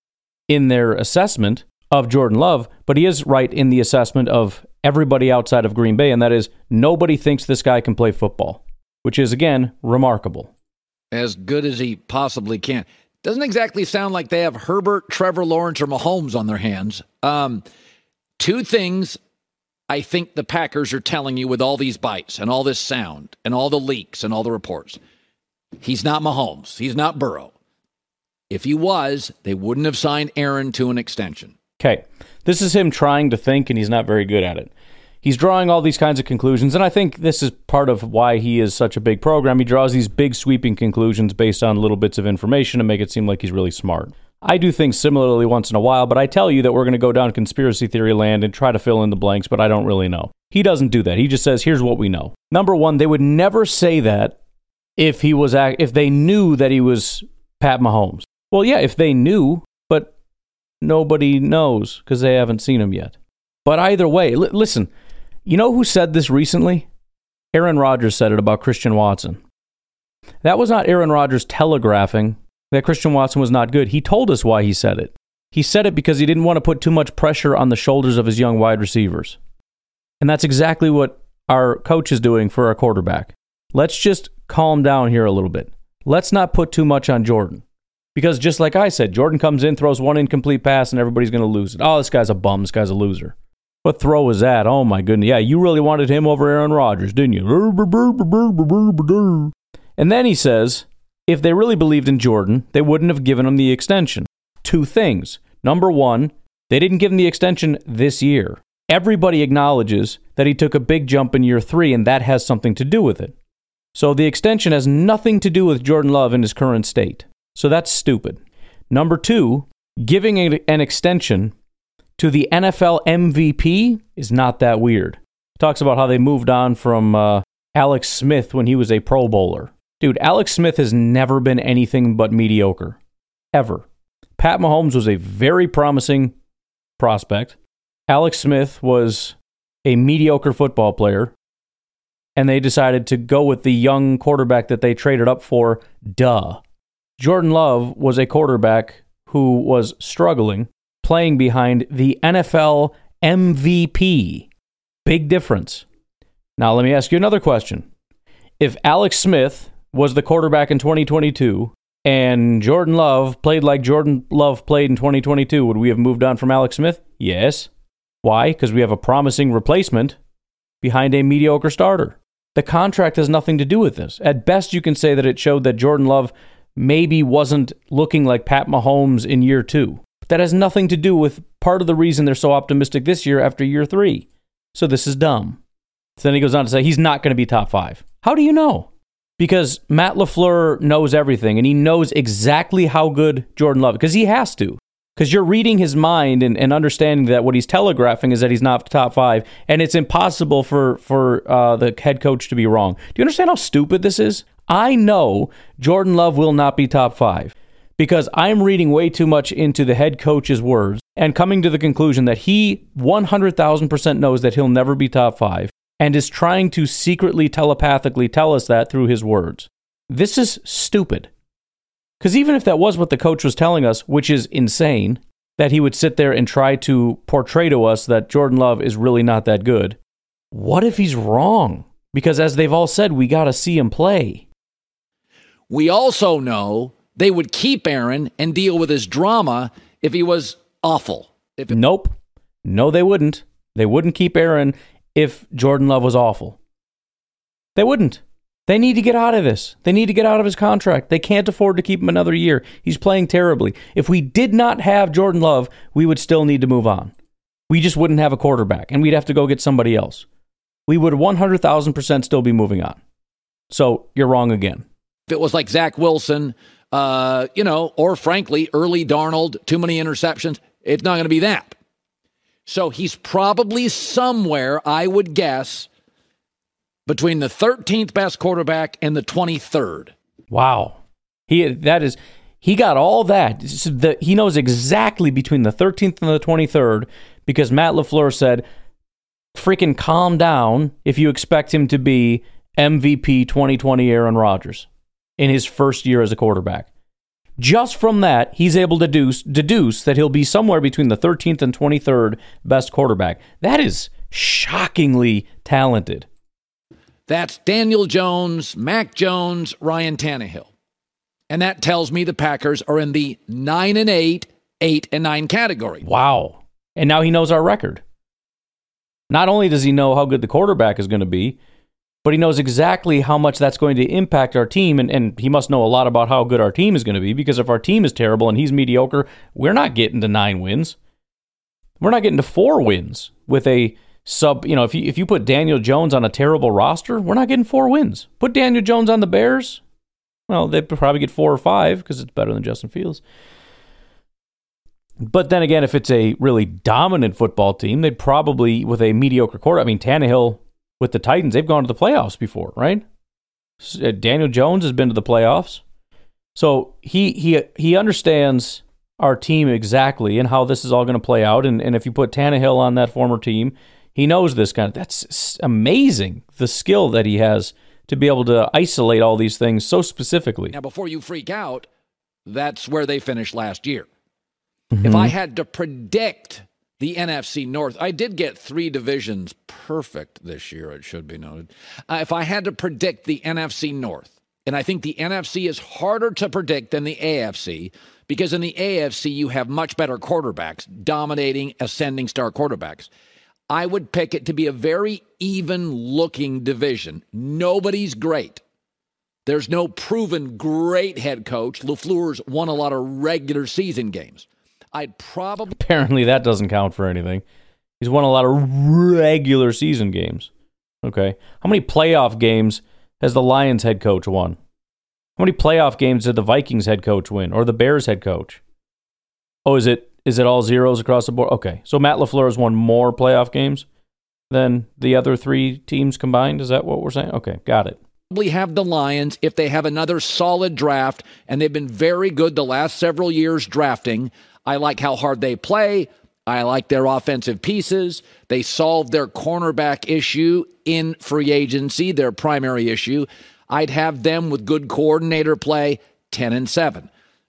in their assessment of Jordan Love, but he is right in the assessment of everybody outside of Green Bay, and that is nobody thinks this guy can play football, which is, again, remarkable. As good as he possibly can. Doesn't exactly sound like they have Herbert, Trevor Lawrence, or Mahomes on their hands. Um, two things I think the Packers are telling you with all these bites and all this sound and all the leaks and all the reports. He's not Mahomes. He's not Burrow. If he was, they wouldn't have signed Aaron to an extension. Okay, this is him trying to think, and he's not very good at it. He's drawing all these kinds of conclusions, and I think this is part of why he is such a big program. He draws these big sweeping conclusions based on little bits of information to make it seem like he's really smart. I do things similarly once in a while, but I tell you that we're going to go down conspiracy theory land and try to fill in the blanks, but I don't really know. He doesn't do that. He just says, here's what we know. Number one, they would never say that if he was if they knew that he was Pat Mahomes. Well, yeah, if they knew, but nobody knows because they haven't seen him yet. But either way, l- listen, you know who said this recently? Aaron Rodgers said it about Christian Watson. That was not Aaron Rodgers telegraphing that Christian Watson was not good. He told us why he said it. He said it because he didn't want to put too much pressure on the shoulders of his young wide receivers. And that's exactly what our coach is doing for our quarterback. Let's just calm down here a little bit. Let's not put too much on Jordan. Because just like I said, Jordan comes in, throws one incomplete pass, and everybody's going to lose it. Oh, this guy's a bum. This guy's a loser. What throw was that? Oh, my goodness. Yeah, you really wanted him over Aaron Rodgers, didn't you? And then he says, if they really believed in Jordan, they wouldn't have given him the extension. Two things. Number one, they didn't give him the extension this year. Everybody acknowledges that he took a big jump in year three, and that has something to do with it. So the extension has nothing to do with Jordan Love in his current state. So that's stupid. Number two, giving a, an extension to the N F L M V P is not that weird. Talks about how they moved on from uh, Alex Smith when he was a Pro Bowler. Dude, Alex Smith has never been anything but mediocre. Ever. Pat Mahomes was a very promising prospect. Alex Smith was a mediocre football player. And they decided to go with the young quarterback that they traded up for. Duh. Jordan Love was a quarterback who was struggling, playing behind the N F L M V P. Big difference. Now, let me ask you another question. If Alex Smith was the quarterback in twenty twenty-two and Jordan Love played like Jordan Love played in twenty twenty-two, would we have moved on from Alex Smith? Yes. Why? Because we have a promising replacement behind a mediocre starter. The contract has nothing to do with this. At best, you can say that it showed that Jordan Love maybe wasn't looking like Pat Mahomes in year two. But that has nothing to do with part of the reason they're so optimistic this year after year three. So this is dumb. So then he goes on to say he's not going to be top five. How do you know? Because Matt LaFleur knows everything, and he knows exactly how good Jordan Love is, because he has to. Because you're reading his mind and, and understanding that what he's telegraphing is that he's not top five, and it's impossible for, for uh, the head coach to be wrong. Do you understand how stupid this is? I know Jordan Love will not be top five because I'm reading way too much into the head coach's words and coming to the conclusion that he one hundred thousand percent knows that he'll never be top five and is trying to secretly, telepathically tell us that through his words. This is stupid. Because even if that was what the coach was telling us, which is insane, that he would sit there and try to portray to us that Jordan Love is really not that good, what if he's wrong? Because as they've all said, we got to see him play. We also know they would keep Aaron and deal with his drama if he was awful. If it- nope. No, they wouldn't. They wouldn't keep Aaron if Jordan Love was awful. They wouldn't. They need to get out of this. They need to get out of his contract. They can't afford to keep him another year. He's playing terribly. If we did not have Jordan Love, we would still need to move on. We just wouldn't have a quarterback, and we'd have to go get somebody else. We would one hundred thousand percent still be moving on. So you're wrong again. If it was like Zach Wilson, uh, you know, or frankly, early Darnold, too many interceptions, it's not going to be that. So he's probably somewhere, I would guess, between the thirteenth best quarterback and the twenty-third. Wow. He that is he got all that. The, he knows exactly between the thirteenth and the twenty-third because Matt LaFleur said, freaking calm down if you expect him to be M V P twenty twenty Aaron Rodgers in his first year as a quarterback. Just from that, he's able to deduce, deduce that he'll be somewhere between the thirteenth and twenty-third best quarterback. That is shockingly talented. That's Daniel Jones, Mac Jones, Ryan Tannehill. And that tells me the Packers are in the nine and eight, eight and nine category. Wow. And now he knows our record. Not only does he know how good the quarterback is going to be, but he knows exactly how much that's going to impact our team. And, and he must know a lot about how good our team is going to be, because if our team is terrible and he's mediocre, we're not getting to nine wins. We're not getting to four wins with a sub, you know, if you, if you put Daniel Jones on a terrible roster, we're not getting four wins. Put Daniel Jones on the Bears, well, they'd probably get four or five because it's better than Justin Fields. But then again, if it's a really dominant football team, they'd probably, with a mediocre quarterback, I mean, Tannehill with the Titans, they've gone to the playoffs before, right? Daniel Jones has been to the playoffs. So he he he understands our team exactly and how this is all going to play out. And, and if you put Tannehill on that former team, he knows this kind of, that's amazing, the skill that he has to be able to isolate all these things so specifically. Now, before you freak out, that's where they finished last year. Mm-hmm. If I had to predict the N F C North, I did get three divisions perfect this year, it should be noted. Uh, if I had to predict the N F C North, and I think the N F C is harder to predict than the A F C, because in the A F C you have much better quarterbacks, dominating, ascending star quarterbacks. I would pick it to be a very even-looking division. Nobody's great. There's no proven great head coach. LaFleur's won a lot of regular season games. I'd probably... Apparently that doesn't count for anything. He's won a lot of regular season games. Okay. How many playoff games has the Lions head coach won? How many playoff games did the Vikings head coach win, or the Bears head coach? Oh, is it is it all zeros across the board? Okay. So Matt LaFleur has won more playoff games than the other three teams combined? Is that what we're saying? Okay, got it. Probably have the Lions if they have another solid draft, and they've been very good the last several years drafting. I like how hard they play. I like their offensive pieces. They solved their cornerback issue in free agency, their primary issue. I'd have them with good coordinator play, ten and seven.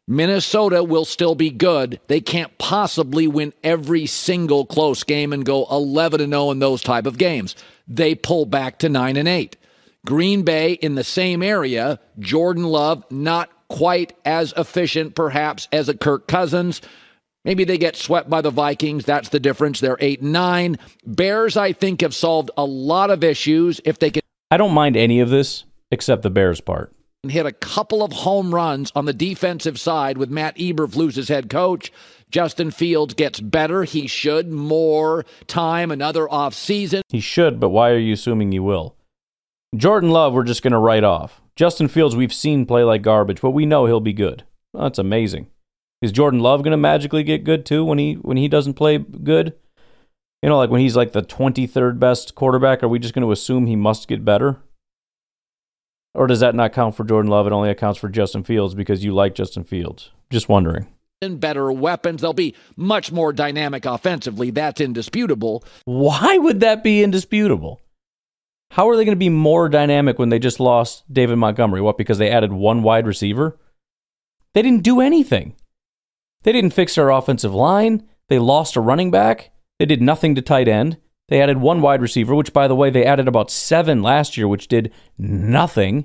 Minnesota will still be good. They can't possibly win every single close game and go eleven and oh in those type of games. They pull back to nine and eight. Green Bay in the same area, Jordan Love not quite as efficient perhaps as a Kirk Cousins. Maybe they get swept by the Vikings. That's the difference. They're eight and nine. Bears, I think, have solved a lot of issues if they can. I don't mind any of this except the Bears part. Hit a couple of home runs on the defensive side with Matt Eberflus as head coach. Justin Fields gets better. He should. More time, another off season. He should, but why are you assuming he will? Jordan Love, we're just going to write off. Justin Fields, we've seen play like garbage, but we know he'll be good. Well, that's amazing. Is Jordan Love going to magically get good too when he when he doesn't play good? You know, like when he's like the twenty-third best quarterback, are we just going to assume he must get better? Or does that not count for Jordan Love? It only accounts for Justin Fields because you like Justin Fields. Just wondering. And better weapons. They'll be much more dynamic offensively. That's indisputable. Why would that be indisputable? How are they going to be more dynamic when they just lost David Montgomery? What, because they added one wide receiver? They didn't do anything. They didn't fix their offensive line. They lost a running back. They did nothing to tight end. They added one wide receiver, which, by the way, they added about seven last year, which did nothing.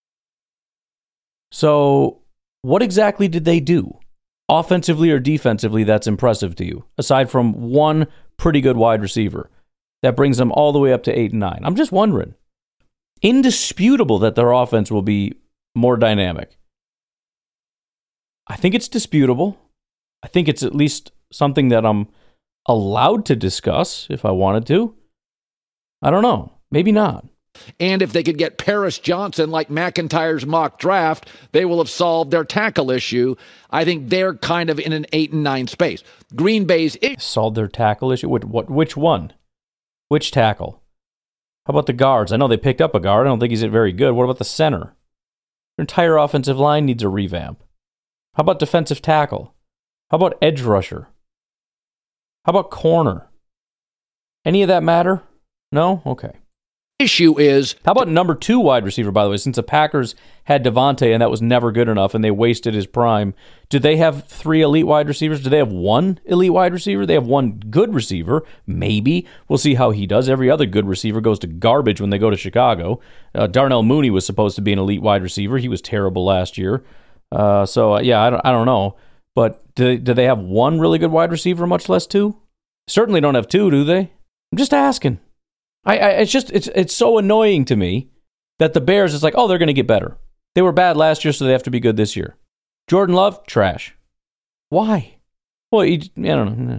So what exactly did they do? Offensively or defensively, that's impressive to you, aside from one pretty good wide receiver. That brings them all the way up to eight and nine. I'm just wondering. Indisputable that their offense will be more dynamic. I think it's disputable. I think it's at least something that I'm allowed to discuss if I wanted to. I don't know. Maybe not. And if they could get Paris Johnson like McIntyre's mock draft, they will have solved their tackle issue. I think they're kind of in an eight and nine space. Green Bay's it solved their tackle issue. What? What? Which one? Which tackle? How about the guards? I know they picked up a guard. I don't think he's very good. What about the center? Their entire offensive line needs a revamp. How about defensive tackle? How about edge rusher? How about corner? Any of that matter? No? Okay. Issue is... How about number two wide receiver, by the way? Since the Packers had Devontae and that was never good enough and they wasted his prime, do they have three elite wide receivers? Do they have one elite wide receiver? They have one good receiver. Maybe. We'll see how he does. Every other good receiver goes to garbage when they go to Chicago. Uh, Darnell Mooney was supposed to be an elite wide receiver. He was terrible last year. Uh, so, uh, yeah, I don't, I don't know. But do, do they have one really good wide receiver, much less two? Certainly don't have two, do they? I'm just asking. I, I it's just it's it's so annoying to me that the Bears is like, oh, they're going to get better. They were bad last year, so they have to be good this year. Jordan Love, trash. Why? Well, he, I don't know.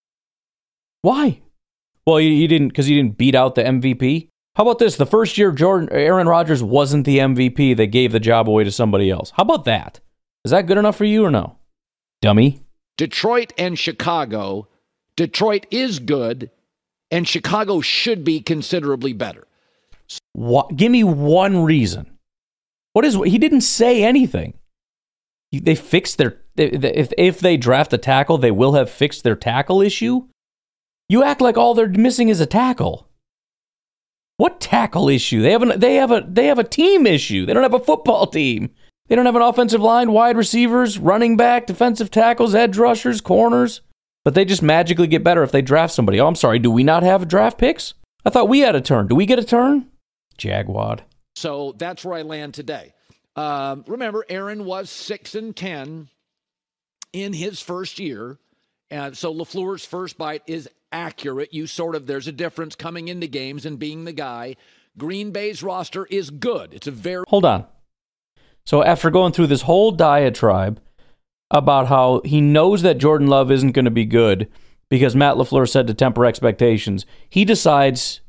Why? Well, you, you didn't because you didn't beat out the M V P. How about this? The first year Jordan Aaron Rodgers wasn't the M V P, they gave the job away to somebody else. How about that? Is that good enough for you or no? Dummy. Detroit and Chicago. Detroit is good, and Chicago should be considerably better. What? Give me one reason. What is? He didn't say anything. They fixed their. If if they draft a tackle, they will have fixed their tackle issue. You act like all they're missing is a tackle. What tackle issue? They have an, They have a. They have a team issue. They don't have a football team. They don't have an offensive line, wide receivers, running back, defensive tackles, edge rushers, corners. But they just magically get better if they draft somebody. Oh, I'm sorry. Do we not have draft picks? I thought we had a turn. Do we get a turn? Jagwad. So that's where I land today. Um, remember, Aaron was six and ten in his first year, and so LaFleur's first bite is accurate. You sort of there's a difference coming into games and being the guy. Green Bay's roster is good. It's a very hold on. So after going through this whole diatribe about how he knows that Jordan Love isn't going to be good because Matt LaFleur said to temper expectations, he decides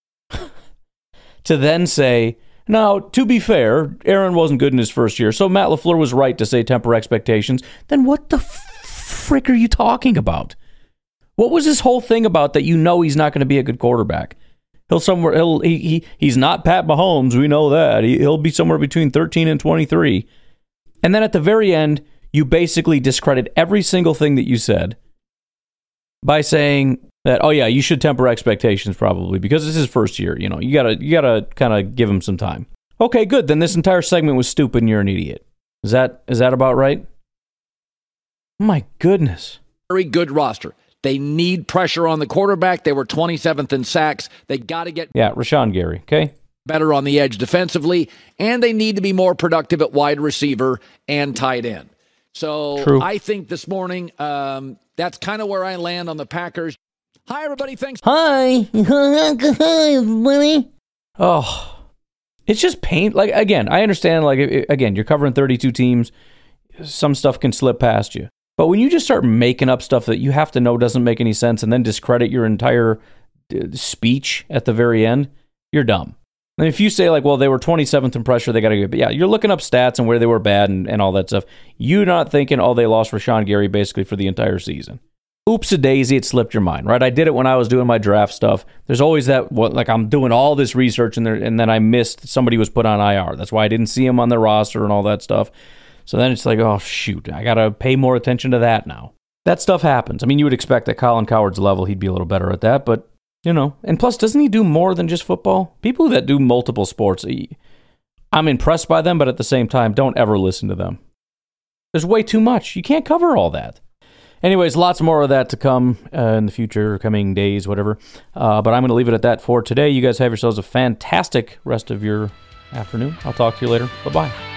to then say, now, to be fair, Aaron wasn't good in his first year, so Matt LaFleur was right to say temper expectations. Then what the frick are you talking about? What was this whole thing about that you know he's not going to be a good quarterback? He'll somewhere he'll he, he he's not Pat Mahomes, we know that. He, he'll be somewhere between thirteen and twenty-three. And then at the very end, you basically discredit every single thing that you said by saying that, oh yeah, you should temper expectations probably because this is his first year. You know, you gotta you gotta kind of give him some time. Okay, good. Then this entire segment was stupid and you're an idiot. Is that is that about right? My goodness. Very good roster. They need pressure on the quarterback. They were twenty-seventh in sacks. They got to get Yeah, Rashawn Gary, okay? better on the edge defensively, and they need to be more productive at wide receiver and tight end. So True. I think this morning, um, that's kind of where I land on the Packers. Hi, everybody. Thanks. Hi. Hi, everybody. Oh, it's just pain. Like, again, I understand, like, it, again, you're covering thirty-two teams. Some stuff can slip past you. But when you just start making up stuff that you have to know doesn't make any sense and then discredit your entire uh, speech at the very end, you're dumb. And if you say, like, well, they were twenty-seventh in pressure, they got to get, but yeah, you're looking up stats and where they were bad and, and all that stuff. You're not thinking, oh, they lost Rashawn Gary basically for the entire season. Oops-a-daisy, it slipped your mind, right? I did it when I was doing my draft stuff. There's always that, what, like, I'm doing all this research and, there, and then I missed somebody was put on I R. That's why I didn't see him on the roster and all that stuff. So then it's like, oh, shoot, I got to pay more attention to that now. That stuff happens. I mean, you would expect at Colin Cowherd's level, he'd be a little better at that, but, you know. And plus, doesn't he do more than just football? People that do multiple sports, I'm impressed by them, but at the same time, don't ever listen to them. There's way too much. You can't cover all that. Anyways, lots more of that to come uh, in the future, coming days, whatever. Uh, but I'm going to leave it at that for today. You guys have yourselves a fantastic rest of your afternoon. I'll talk to you later. Bye-bye.